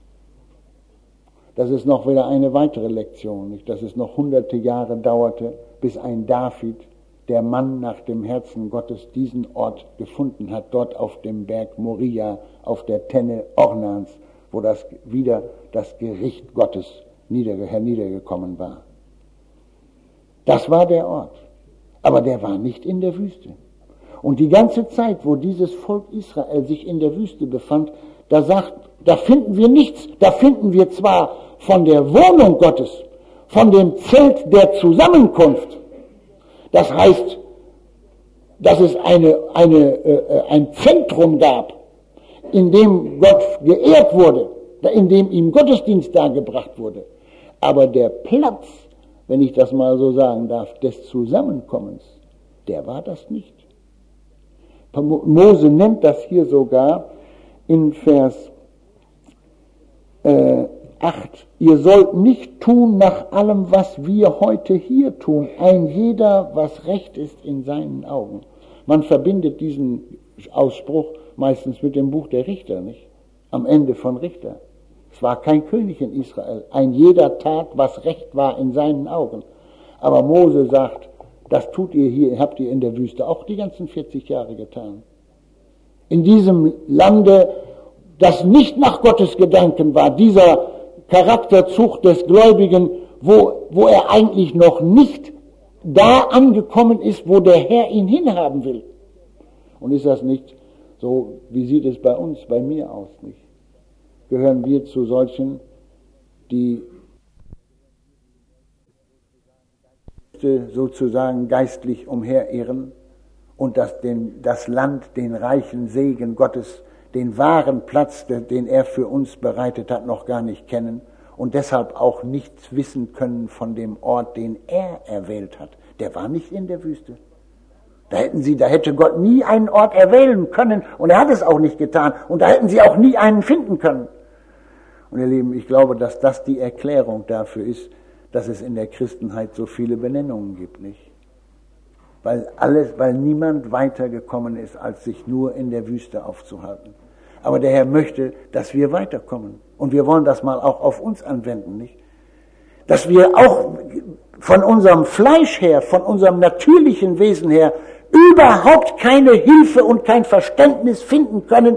Das ist noch wieder eine weitere Lektion, nicht? Dass es noch hunderte Jahre dauerte, bis ein David, der Mann nach dem Herzen Gottes, diesen Ort gefunden hat, dort auf dem Berg Moria, auf der Tenne Ornans, wo das wieder das Gericht Gottes niederge- herniedergekommen war. Das war der Ort, aber der war nicht in der Wüste. Und die ganze Zeit, wo dieses Volk Israel sich in der Wüste befand, da sagt, da finden wir nichts, da finden wir zwar von der Wohnung Gottes, von dem Zelt der Zusammenkunft. Das heißt, dass es eine, eine, äh, ein Zentrum gab, in dem Gott geehrt wurde, in dem ihm Gottesdienst dargebracht wurde. Aber der Platz, wenn ich das mal so sagen darf, des Zusammenkommens, der war das nicht. Mose nennt das hier sogar in Vers äh, acht. Ihr sollt nicht tun nach allem, was wir heute hier tun, ein jeder, was recht ist in seinen Augen. Man verbindet diesen Ausspruch meistens mit dem Buch der Richter, nicht? Am Ende von Richter. Es war kein König in Israel. Ein jeder tat, was recht war in seinen Augen. Aber Mose sagt, das tut ihr hier, habt ihr in der Wüste auch die ganzen vierzig Jahre getan. In diesem Lande, das nicht nach Gottes Gedanken war, dieser Charakterzug des Gläubigen, wo, wo er eigentlich noch nicht da angekommen ist, wo der Herr ihn hinhaben will. Und ist das nicht so, wie sieht es bei uns, bei mir aus, nicht? Gehören wir zu solchen, die sozusagen geistlich umherirren und das, den, das Land, den reichen Segen Gottes, den wahren Platz, den er für uns bereitet hat, noch gar nicht kennen und deshalb auch nichts wissen können von dem Ort, den er erwählt hat. Der war nicht in der Wüste. Da hätten sie, da hätte Gott nie einen Ort erwählen können und er hat es auch nicht getan und da hätten sie auch nie einen finden können. Und ihr Lieben, ich glaube, dass das die Erklärung dafür ist, dass es in der Christenheit so viele Benennungen gibt, nicht? Weil alles, weil niemand weitergekommen ist, als sich nur in der Wüste aufzuhalten. Aber der Herr möchte, dass wir weiterkommen. Und wir wollen das mal auch auf uns anwenden, nicht? Dass wir auch von unserem Fleisch her, von unserem natürlichen Wesen her, überhaupt keine Hilfe und kein Verständnis finden können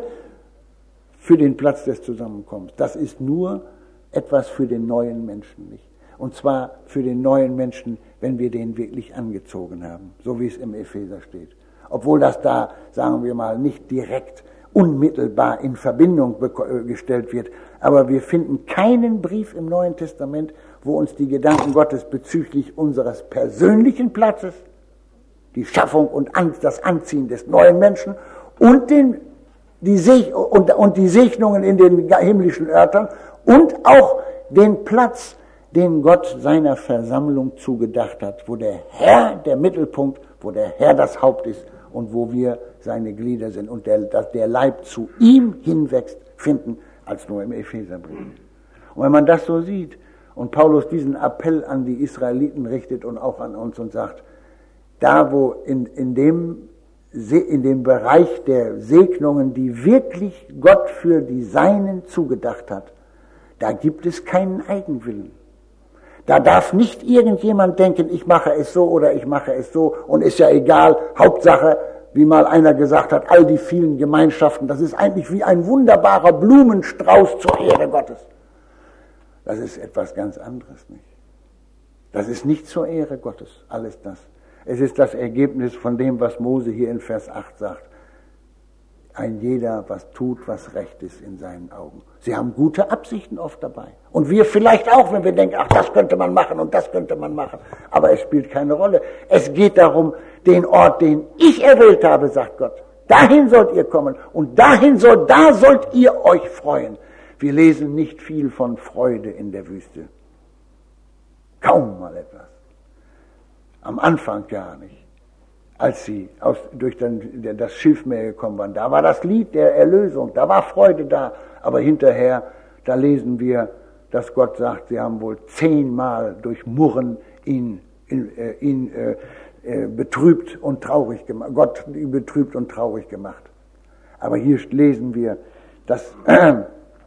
für den Platz des Zusammenkommens. Das ist nur etwas für den neuen Menschen, nicht? Und zwar für den neuen Menschen, wenn wir den wirklich angezogen haben, so wie es im Epheser steht. Obwohl das da, sagen wir mal, nicht direkt unmittelbar in Verbindung gestellt wird. Aber wir finden keinen Brief im Neuen Testament, wo uns die Gedanken Gottes bezüglich unseres persönlichen Platzes, die Schaffung und das Anziehen des neuen Menschen und, den, die, Sech- und, und die Segnungen in den himmlischen Örtern und auch den Platz, den Gott seiner Versammlung zugedacht hat, wo der Herr der Mittelpunkt, wo der Herr das Haupt ist und wo wir seine Glieder sind und der, dass der Leib zu ihm hinwächst, finden, als nur im Epheserbrief. Und wenn man das so sieht und Paulus diesen Appell an die Israeliten richtet und auch an uns und sagt, da wo in, in, dem, in dem Bereich der Segnungen, die wirklich Gott für die Seinen zugedacht hat, da gibt es keinen Eigenwillen. Da darf nicht irgendjemand denken, ich mache es so oder ich mache es so und ist ja egal, Hauptsache, wie mal einer gesagt hat, all die vielen Gemeinschaften, das ist eigentlich wie ein wunderbarer Blumenstrauß zur Ehre Gottes. Das ist etwas ganz anderes, nicht? Das ist nicht zur Ehre Gottes, alles das. Es ist das Ergebnis von dem, was Mose hier in Vers acht sagt. Ein jeder, was tut, was recht ist in seinen Augen. Sie haben gute Absichten oft dabei. Und wir vielleicht auch, wenn wir denken, ach, das könnte man machen und das könnte man machen. Aber es spielt keine Rolle. Es geht darum, den Ort, den ich erwählt habe, sagt Gott. Dahin sollt ihr kommen und dahin soll, da sollt ihr euch freuen. Wir lesen nicht viel von Freude in der Wüste. Kaum mal etwas. Am Anfang gar nicht. Als sie aus, durch den, das Schilfmeer gekommen waren. Da war das Lied der Erlösung, da war Freude da. Aber hinterher, da lesen wir, dass Gott sagt, sie haben wohl zehnmal durch Murren ihn, ihn, äh, ihn äh, äh, betrübt und traurig gemacht. Gott ihn betrübt und traurig gemacht. Aber hier lesen wir, dass äh,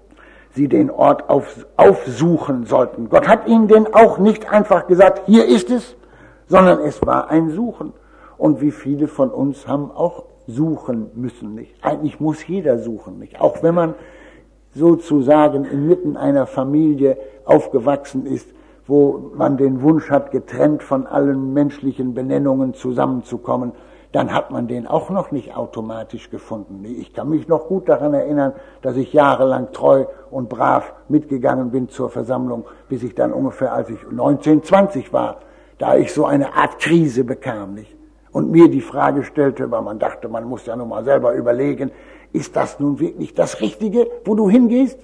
sie den Ort auf, aufsuchen sollten. Gott hat ihnen denn auch nicht einfach gesagt, hier ist es, sondern es war ein Suchen. Und wie viele von uns haben auch suchen müssen, nicht? Eigentlich muss jeder suchen, nicht? Auch wenn man sozusagen inmitten einer Familie aufgewachsen ist, wo man den Wunsch hat, getrennt von allen menschlichen Benennungen zusammenzukommen, dann hat man den auch noch nicht automatisch gefunden. Ich kann mich noch gut daran erinnern, dass ich jahrelang treu und brav mitgegangen bin zur Versammlung, bis ich dann ungefähr, als ich neunzehn, zwanzig war, da ich so eine Art Krise bekam, nicht? Und mir die Frage stellte, weil man dachte, man muss ja nun mal selber überlegen, ist das nun wirklich das Richtige, wo du hingehst?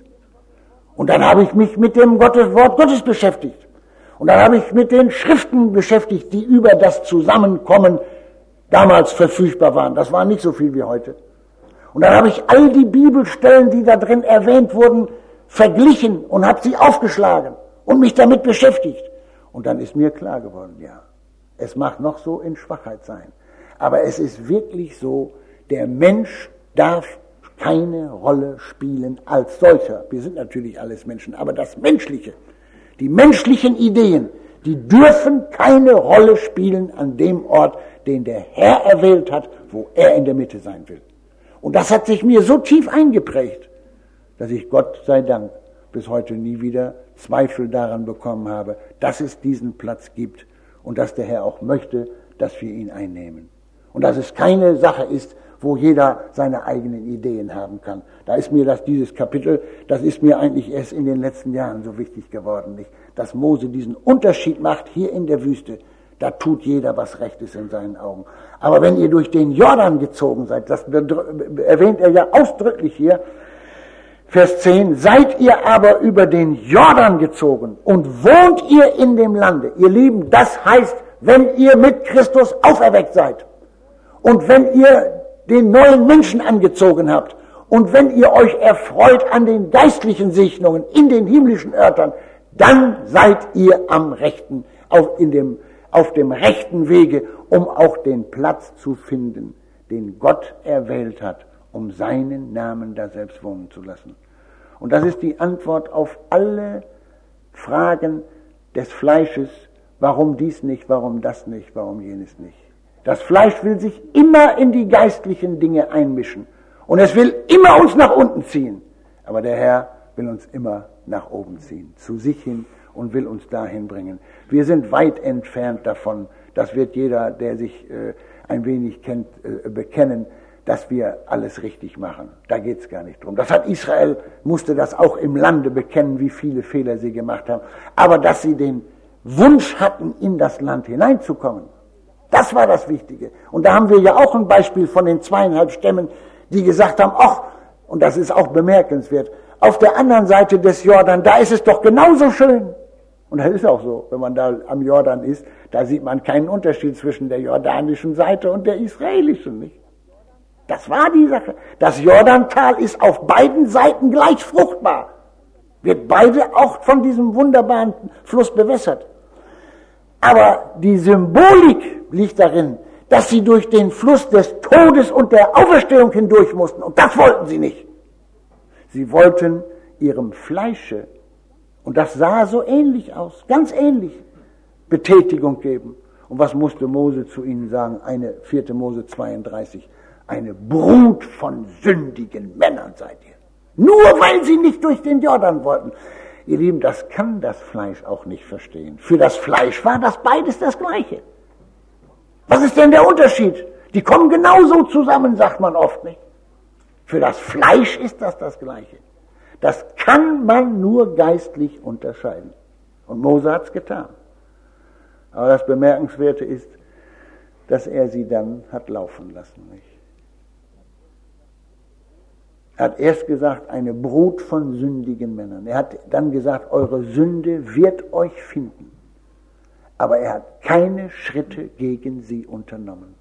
Und dann habe ich mich mit dem Gottes, Wort Gottes beschäftigt. Und dann habe ich mit den Schriften beschäftigt, die über das Zusammenkommen damals verfügbar waren. Das war nicht so viel wie heute. Und dann habe ich all die Bibelstellen, die da drin erwähnt wurden, verglichen und habe sie aufgeschlagen und mich damit beschäftigt. Und dann ist mir klar geworden, ja, es mag noch so in Schwachheit sein, aber es ist wirklich so, der Mensch darf keine Rolle spielen als solcher. Wir sind natürlich alles Menschen, aber das Menschliche, die menschlichen Ideen, die dürfen keine Rolle spielen an dem Ort, den der Herr erwählt hat, wo er in der Mitte sein will. Und das hat sich mir so tief eingeprägt, dass ich Gott sei Dank bis heute nie wieder Zweifel daran bekommen habe, dass es diesen Platz gibt und dass der Herr auch möchte, dass wir ihn einnehmen. Und dass es keine Sache ist, wo jeder seine eigenen Ideen haben kann. Da ist mir das, dieses Kapitel, das ist mir eigentlich erst in den letzten Jahren so wichtig geworden, nicht? Dass Mose diesen Unterschied macht hier in der Wüste. Da tut jeder, was recht ist in seinen Augen. Aber wenn ihr durch den Jordan gezogen seid, das erwähnt er ja ausdrücklich hier, Vers zehn, seid ihr aber über den Jordan gezogen und wohnt ihr in dem Lande. Ihr Lieben, das heißt, wenn ihr mit Christus auferweckt seid und wenn ihr den neuen Menschen angezogen habt und wenn ihr euch erfreut an den geistlichen Segnungen in den himmlischen Örtern, dann seid ihr am rechten, auf, in dem, auf dem rechten Wege, um auch den Platz zu finden, den Gott erwählt hat, um seinen Namen da selbst wohnen zu lassen. Und das ist die Antwort auf alle Fragen des Fleisches, warum dies nicht, warum das nicht, warum jenes nicht. Das Fleisch will sich immer in die geistlichen Dinge einmischen und es will immer uns nach unten ziehen. Aber der Herr will uns immer nach oben ziehen, zu sich hin und will uns dahin bringen. Wir sind weit entfernt davon, das wird jeder, der sich äh, ein wenig kennt, äh, bekennen, dass wir alles richtig machen. Da geht es gar nicht drum. Das hat Israel, musste das auch im Lande bekennen, wie viele Fehler sie gemacht haben. Aber dass sie den Wunsch hatten, in das Land hineinzukommen, das war das Wichtige. Und da haben wir ja auch ein Beispiel von den zweieinhalb Stämmen, die gesagt haben, ach, und das ist auch bemerkenswert, auf der anderen Seite des Jordan, da ist es doch genauso schön. Und das ist auch so, wenn man da am Jordan ist, da sieht man keinen Unterschied zwischen der jordanischen Seite und der israelischen, nicht? Das war die Sache. Das Jordantal ist auf beiden Seiten gleich fruchtbar. Wird beide auch von diesem wunderbaren Fluss bewässert. Aber die Symbolik liegt darin, dass sie durch den Fluss des Todes und der Auferstehung hindurch mussten. Und das wollten sie nicht. Sie wollten ihrem Fleische, und das sah so ähnlich aus, ganz ähnlich, Betätigung geben. Und was musste Mose zu ihnen sagen? Eine vierte Mose zweiunddreißig. Eine Brut von sündigen Männern seid ihr. Nur weil sie nicht durch den Jordan wollten. Ihr Lieben, das kann das Fleisch auch nicht verstehen. Für das Fleisch war das beides das Gleiche. Was ist denn der Unterschied? Die kommen genauso zusammen, sagt man oft, nicht? Für das Fleisch ist das das Gleiche. Das kann man nur geistlich unterscheiden. Und Mose hat es getan. Aber das Bemerkenswerte ist, dass er sie dann hat laufen lassen, nicht? Er hat erst gesagt, eine Brut von sündigen Männern. Er hat dann gesagt, eure Sünde wird euch finden. Aber er hat keine Schritte gegen sie unternommen.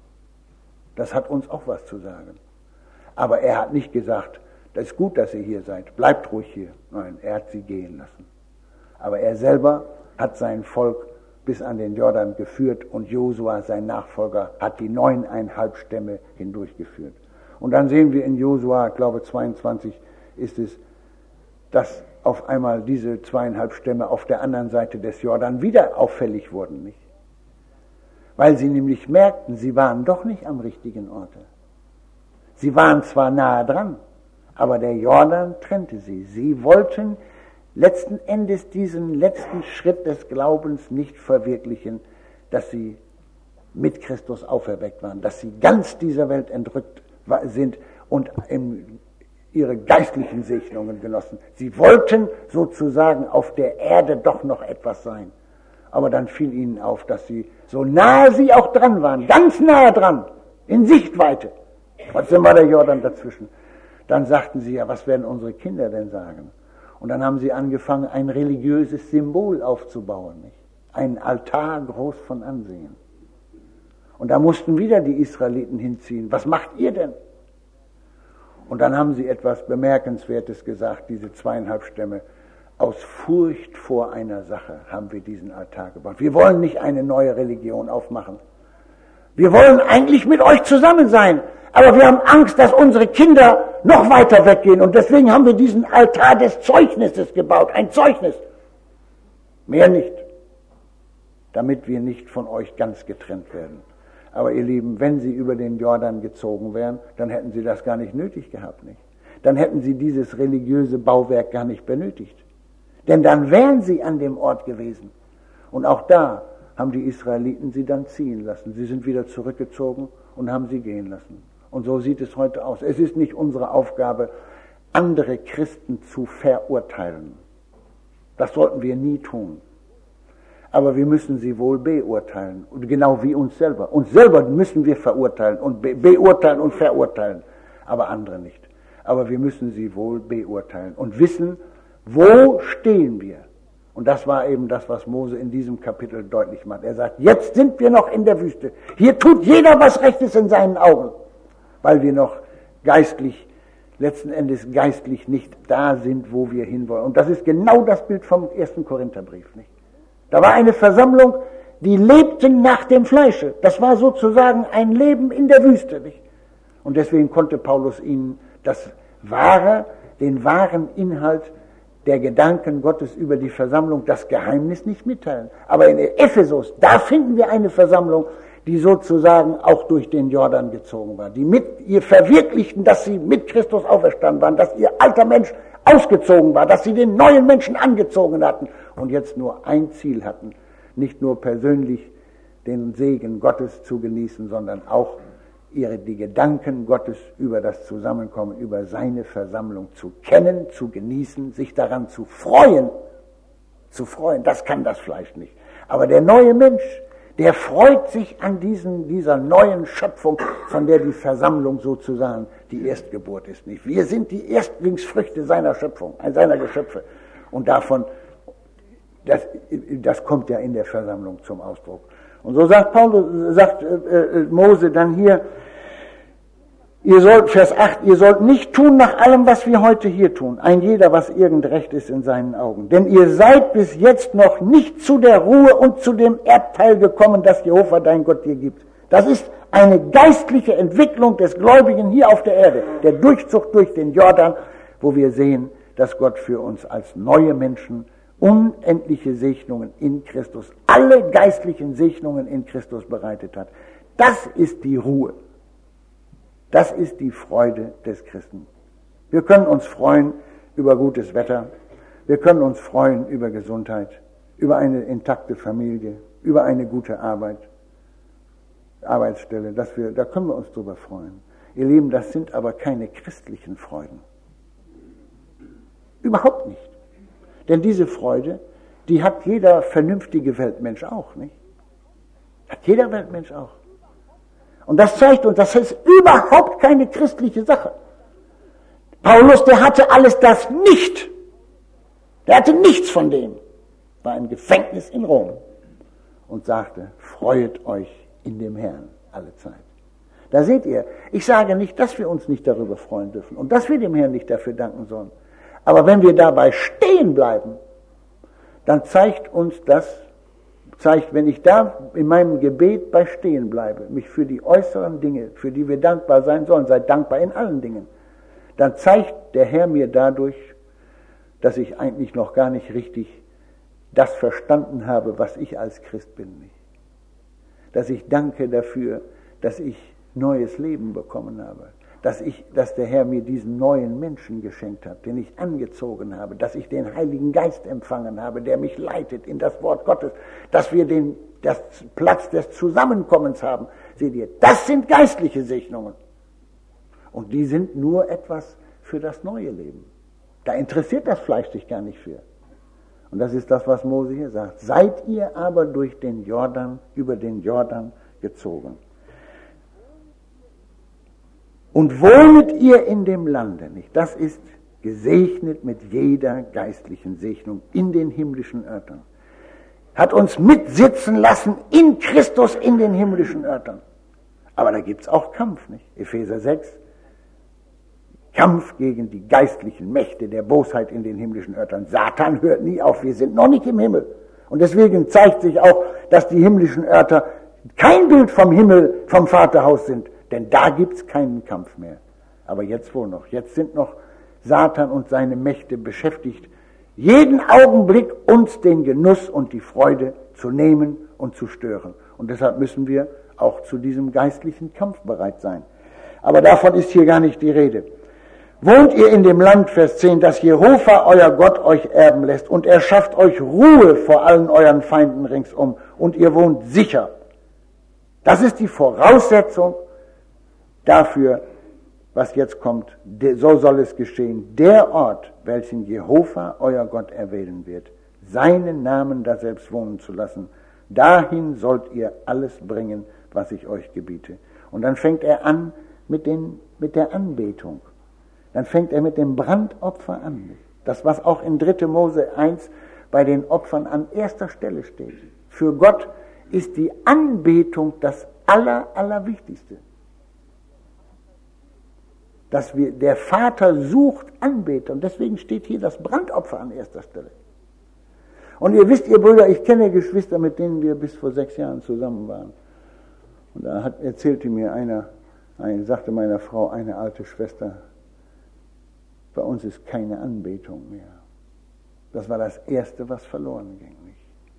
Das hat uns auch was zu sagen. Aber er hat nicht gesagt, das ist gut, dass ihr hier seid, bleibt ruhig hier. Nein, er hat sie gehen lassen. Aber er selber hat sein Volk bis an den Jordan geführt und Josua, sein Nachfolger, hat die neuneinhalb Stämme hindurchgeführt. Und dann sehen wir in Josua, ich glaube zweiundzwanzig ist es, dass auf einmal diese zweieinhalb Stämme auf der anderen Seite des Jordan wieder auffällig wurden, nicht? Weil sie nämlich merkten, sie waren doch nicht am richtigen Orte. Sie waren zwar nahe dran, aber der Jordan trennte sie. Sie wollten letzten Endes diesen letzten Schritt des Glaubens nicht verwirklichen, dass sie mit Christus auferweckt waren, dass sie ganz dieser Welt entrückt sind und in ihre geistlichen Segnungen genossen. Sie wollten sozusagen auf der Erde doch noch etwas sein. Aber dann fiel ihnen auf, dass sie, so nahe sie auch dran waren, ganz nahe dran, in Sichtweite, trotzdem war der Jordan dazwischen, dann sagten sie, ja, was werden unsere Kinder denn sagen? Und dann haben sie angefangen, ein religiöses Symbol aufzubauen, nicht? Einen Altar groß von Ansehen. Und da mussten wieder die Israeliten hinziehen. Was macht ihr denn? Und dann haben sie etwas Bemerkenswertes gesagt, diese zweieinhalb Stämme. Aus Furcht vor einer Sache haben wir diesen Altar gebaut. Wir wollen nicht eine neue Religion aufmachen. Wir wollen eigentlich mit euch zusammen sein. Aber wir haben Angst, dass unsere Kinder noch weiter weggehen. Und deswegen haben wir diesen Altar des Zeugnisses gebaut. Ein Zeugnis. Mehr nicht. Damit wir nicht von euch ganz getrennt werden. Aber ihr Lieben, wenn sie über den Jordan gezogen wären, dann hätten sie das gar nicht nötig gehabt, nicht? Dann hätten sie dieses religiöse Bauwerk gar nicht benötigt. Denn dann wären sie an dem Ort gewesen. Und auch da haben die Israeliten sie dann ziehen lassen. Sie sind wieder zurückgezogen und haben sie gehen lassen. Und so sieht es heute aus. Es ist nicht unsere Aufgabe, andere Christen zu verurteilen. Das sollten wir nie tun. Aber wir müssen sie wohl beurteilen. Und genau wie uns selber. Uns selber müssen wir verurteilen und be- beurteilen und verurteilen. Aber andere nicht. Aber wir müssen sie wohl beurteilen und wissen, wo stehen wir. Und das war eben das, was Mose in diesem Kapitel deutlich macht. Er sagt, jetzt sind wir noch in der Wüste. Hier tut jeder, was recht ist in seinen Augen. Weil wir noch geistlich, letzten Endes geistlich nicht da sind, wo wir hinwollen. Und das ist genau das Bild vom ersten Korintherbrief, nicht? Da war eine Versammlung, die lebten nach dem Fleische. Das war sozusagen ein Leben in der Wüste, nicht? Und deswegen konnte Paulus ihnen das wahre, den wahren Inhalt der Gedanken Gottes über die Versammlung, das Geheimnis nicht mitteilen. Aber in Ephesus, da finden wir eine Versammlung, die sozusagen auch durch den Jordan gezogen war, die mit ihr verwirklichten, dass sie mit Christus auferstanden waren, dass ihr alter Mensch ausgezogen war, dass sie den neuen Menschen angezogen hatten. und jetzt nur ein Ziel hatten, nicht nur persönlich den Segen Gottes zu genießen, sondern auch ihre, die Gedanken Gottes über das Zusammenkommen, über seine Versammlung zu kennen, zu genießen, sich daran zu freuen, zu freuen, das kann das Fleisch nicht. Aber der neue Mensch, der freut sich an diesen, dieser neuen Schöpfung, von der die Versammlung sozusagen die Erstgeburt ist. Nicht? Wir sind die Erstlingsfrüchte seiner Schöpfung, seiner Geschöpfe. Und davon, das, das kommt ja in der Versammlung zum Ausdruck. Und so sagt Paulus, sagt äh, Mose dann hier, ihr sollt, Vers acht, ihr sollt nicht tun nach allem, was wir heute hier tun, ein jeder, was irgend recht ist in seinen Augen. Denn ihr seid bis jetzt noch nicht zu der Ruhe und zu dem Erbteil gekommen, das Jehova dein Gott dir gibt. Das ist eine geistliche Entwicklung des Gläubigen hier auf der Erde, der Durchzug durch den Jordan, wo wir sehen, dass Gott für uns als neue Menschen unendliche Segnungen in Christus, alle geistlichen Segnungen in Christus bereitet hat. Das ist die Ruhe. Das ist die Freude des Christen. Wir können uns freuen über gutes Wetter. Wir können uns freuen über Gesundheit, über eine intakte Familie, über eine gute Arbeit, Arbeitsstelle. Dass wir, da können wir uns drüber freuen. Ihr Lieben, das sind aber keine christlichen Freuden. Überhaupt nicht. Denn diese Freude, die hat jeder vernünftige Weltmensch auch, nicht? Hat jeder Weltmensch auch. Und das zeigt uns, das ist überhaupt keine christliche Sache. Paulus, der hatte alles das nicht. Der hatte nichts von dem. War im Gefängnis in Rom und sagte, freuet euch in dem Herrn alle Zeit. Da seht ihr, ich sage nicht, dass wir uns nicht darüber freuen dürfen und dass wir dem Herrn nicht dafür danken sollen. Aber wenn wir dabei stehen bleiben, dann zeigt uns das, zeigt, wenn ich da in meinem Gebet bei stehen bleibe, mich für die äußeren Dinge, für die wir dankbar sein sollen, seid dankbar in allen Dingen, dann zeigt der Herr mir dadurch, dass ich eigentlich noch gar nicht richtig das verstanden habe, was ich als Christ bin. Nicht? Dass ich danke dafür, dass ich neues Leben bekommen habe. Dass, ich, dass der Herr mir diesen neuen Menschen geschenkt hat, den ich angezogen habe, dass ich den Heiligen Geist empfangen habe, der mich leitet in das Wort Gottes, dass wir den das Platz des Zusammenkommens haben. Seht ihr, das sind geistliche Segnungen. Und die sind nur etwas für das neue Leben. Da interessiert das Fleisch sich gar nicht für. Und das ist das, was Mose hier sagt. Seid ihr aber durch den Jordan, über den Jordan gezogen. Und wohnet ihr in dem Lande, nicht? Das ist gesegnet mit jeder geistlichen Segnung in den himmlischen Örtern. Hat uns mitsitzen lassen in Christus in den himmlischen Örtern. Aber da gibt's auch Kampf, nicht? Epheser sechs. Kampf gegen die geistlichen Mächte der Bosheit in den himmlischen Örtern. Satan hört nie auf, wir sind noch nicht im Himmel. Und deswegen zeigt sich auch, dass die himmlischen Örter kein Bild vom Himmel, vom Vaterhaus sind. Denn da gibt's keinen Kampf mehr. Aber jetzt wohl noch. Jetzt sind noch Satan und seine Mächte beschäftigt, jeden Augenblick uns den Genuss und die Freude zu nehmen und zu stören. Und deshalb müssen wir auch zu diesem geistlichen Kampf bereit sein. Aber davon ist hier gar nicht die Rede. Wohnt ihr in dem Land, Vers zehn, das Jehova, euer Gott, euch erben lässt, und er schafft euch Ruhe vor allen euren Feinden ringsum, und ihr wohnt sicher. Das ist die Voraussetzung dafür, was jetzt kommt, so soll es geschehen. Der Ort, welchen Jehova, euer Gott, erwählen wird, seinen Namen daselbst wohnen zu lassen, dahin sollt ihr alles bringen, was ich euch gebiete. Und dann fängt er an mit, den, mit der Anbetung. Dann fängt er mit dem Brandopfer an. Das, was auch in dritter Mose eins bei den Opfern an erster Stelle steht. Für Gott ist die Anbetung das Aller, Allerwichtigste. Dass wir, der Vater sucht Anbeter. Und deswegen steht hier das Brandopfer an erster Stelle. Und ihr wisst, ihr Brüder, ich kenne Geschwister, mit denen wir bis vor sechs Jahren zusammen waren. Und da hat, erzählte mir einer, ein, sagte meiner Frau, eine alte Schwester, bei uns ist keine Anbetung mehr. Das war das Erste, was verloren ging. Nicht?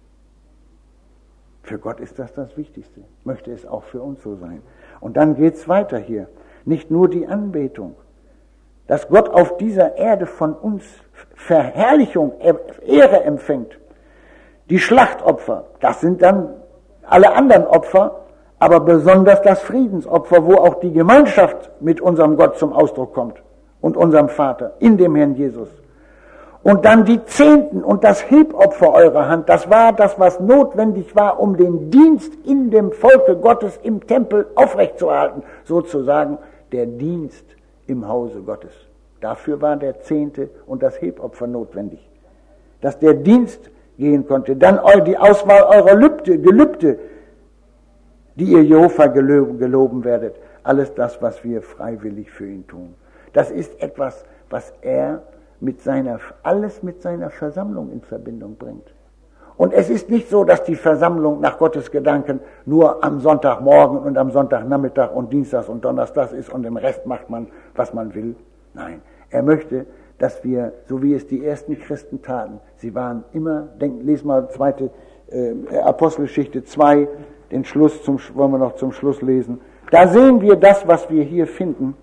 Für Gott ist das das Wichtigste. Möchte es auch für uns so sein. Und dann geht's weiter hier. Nicht nur die Anbetung, dass Gott auf dieser Erde von uns Verherrlichung, Ehre empfängt, Die Schlachtopfer, das sind dann alle anderen Opfer, aber besonders das Friedensopfer, wo auch die Gemeinschaft mit unserem Gott zum Ausdruck kommt und unserem Vater in dem Herrn Jesus. Und dann die Zehnten und das Hebopfer eurer Hand, das war das, was notwendig war, um den Dienst in dem Volke Gottes im Tempel aufrechtzuerhalten, sozusagen der Dienst im Hause Gottes. Dafür war der Zehnte und das Hebopfer notwendig, dass der Dienst gehen konnte. Dann die Auswahl eurer Lübde, Gelübde, die ihr Jehova geloben werdet. Alles das, was wir freiwillig für ihn tun. Das ist etwas, was er mit seiner, alles mit seiner Versammlung in Verbindung bringt. Und es ist nicht so, dass die Versammlung nach Gottes Gedanken nur am Sonntagmorgen und am Sonntagnachmittag und Dienstags und Donnerstags ist und im Rest macht man, was man will. Nein, er möchte, dass wir, so wie es die ersten Christen taten, sie waren immer, denk, les mal zweite äh, Apostelgeschichte zwei, den Schluss zum, wollen wir noch zum Schluss lesen. Da sehen wir das, was wir hier finden,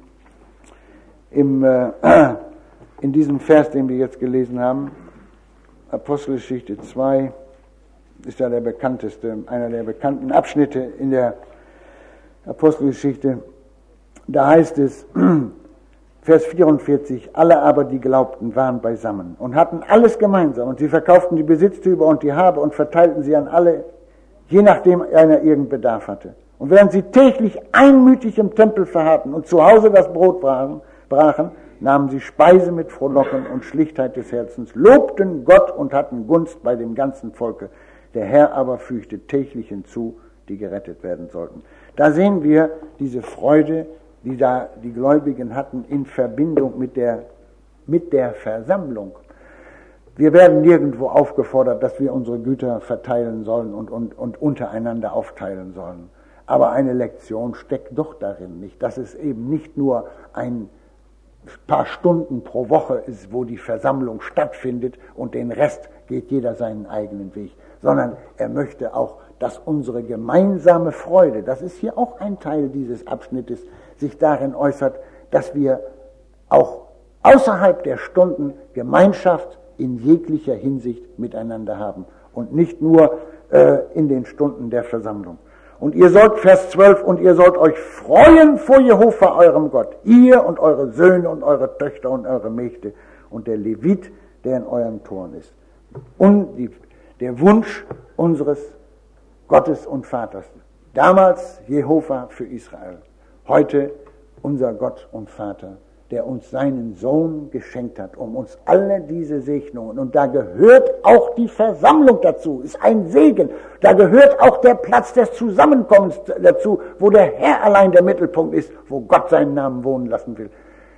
im, äh, in diesem Vers, den wir jetzt gelesen haben. Apostelgeschichte zwei ist ja der bekannteste, einer der bekannten Abschnitte in der Apostelgeschichte. Da heißt es, Vers vierundvierzig, alle aber, die glaubten, waren beisammen und hatten alles gemeinsam und sie verkauften die Besitztümer und die Habe und verteilten sie an alle, je nachdem einer irgendeinen Bedarf hatte. Und während sie täglich einmütig im Tempel verharrten und zu Hause das Brot brachen, brachen, nahmen sie Speise mit Frohlocken und Schlichtheit des Herzens, lobten Gott und hatten Gunst bei dem ganzen Volke. Der Herr aber fügte täglich hinzu, die gerettet werden sollten. Da sehen wir diese Freude, die da die Gläubigen hatten in Verbindung mit der, mit der Versammlung. Wir werden nirgendwo aufgefordert, dass wir unsere Güter verteilen sollen und, und, und untereinander aufteilen sollen. Aber eine Lektion steckt doch darin, nicht, dass es eben nicht nur ein paar Stunden pro Woche ist, wo die Versammlung stattfindet und den Rest geht jeder seinen eigenen Weg, sondern er möchte auch, dass unsere gemeinsame Freude, das ist hier auch ein Teil dieses Abschnittes, sich darin äußert, dass wir auch außerhalb der Stunden Gemeinschaft in jeglicher Hinsicht miteinander haben und nicht nur äh, in den Stunden der Versammlung. Und ihr sollt, Vers zwölf, und ihr sollt euch freuen vor Jehova, eurem Gott, ihr und eure Söhne und eure Töchter und eure Mägde und der Levit, der in euren Toren ist. Und die, der Wunsch unseres Gottes und Vaters. Damals Jehova für Israel, heute unser Gott und Vater, der uns seinen Sohn geschenkt hat, um uns alle diese Segnungen, und da gehört auch die Versammlung dazu, ist ein Segen, da gehört auch der Platz des Zusammenkommens dazu, wo der Herr allein der Mittelpunkt ist, wo Gott seinen Namen wohnen lassen will.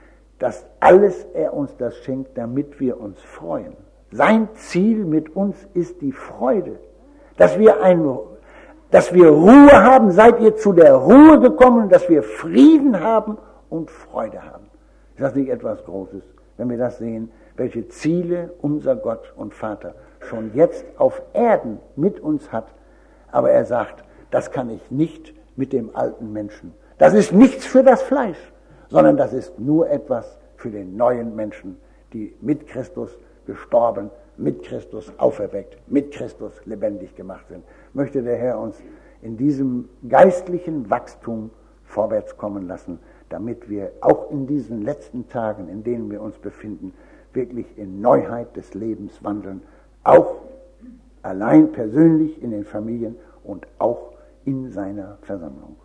Das alles er uns das schenkt, damit wir uns freuen. Sein Ziel mit uns ist die Freude, dass wir ein, dass wir Ruhe haben, seid ihr zu der Ruhe gekommen, dass wir Frieden haben und Freude haben. Ist das nicht etwas Großes, wenn wir das sehen, welche Ziele unser Gott und Vater schon jetzt auf Erden mit uns hat? Aber er sagt, das kann ich nicht mit dem alten Menschen. Das ist nichts für das Fleisch, sondern das ist nur etwas für den neuen Menschen, die mit Christus gestorben, mit Christus auferweckt, mit Christus lebendig gemacht sind. Möchte der Herr uns in diesem geistlichen Wachstum vorwärts kommen lassen, damit wir auch in diesen letzten Tagen, in denen wir uns befinden, wirklich in Neuheit des Lebens wandeln, auch allein persönlich in den Familien und auch in seiner Versammlung.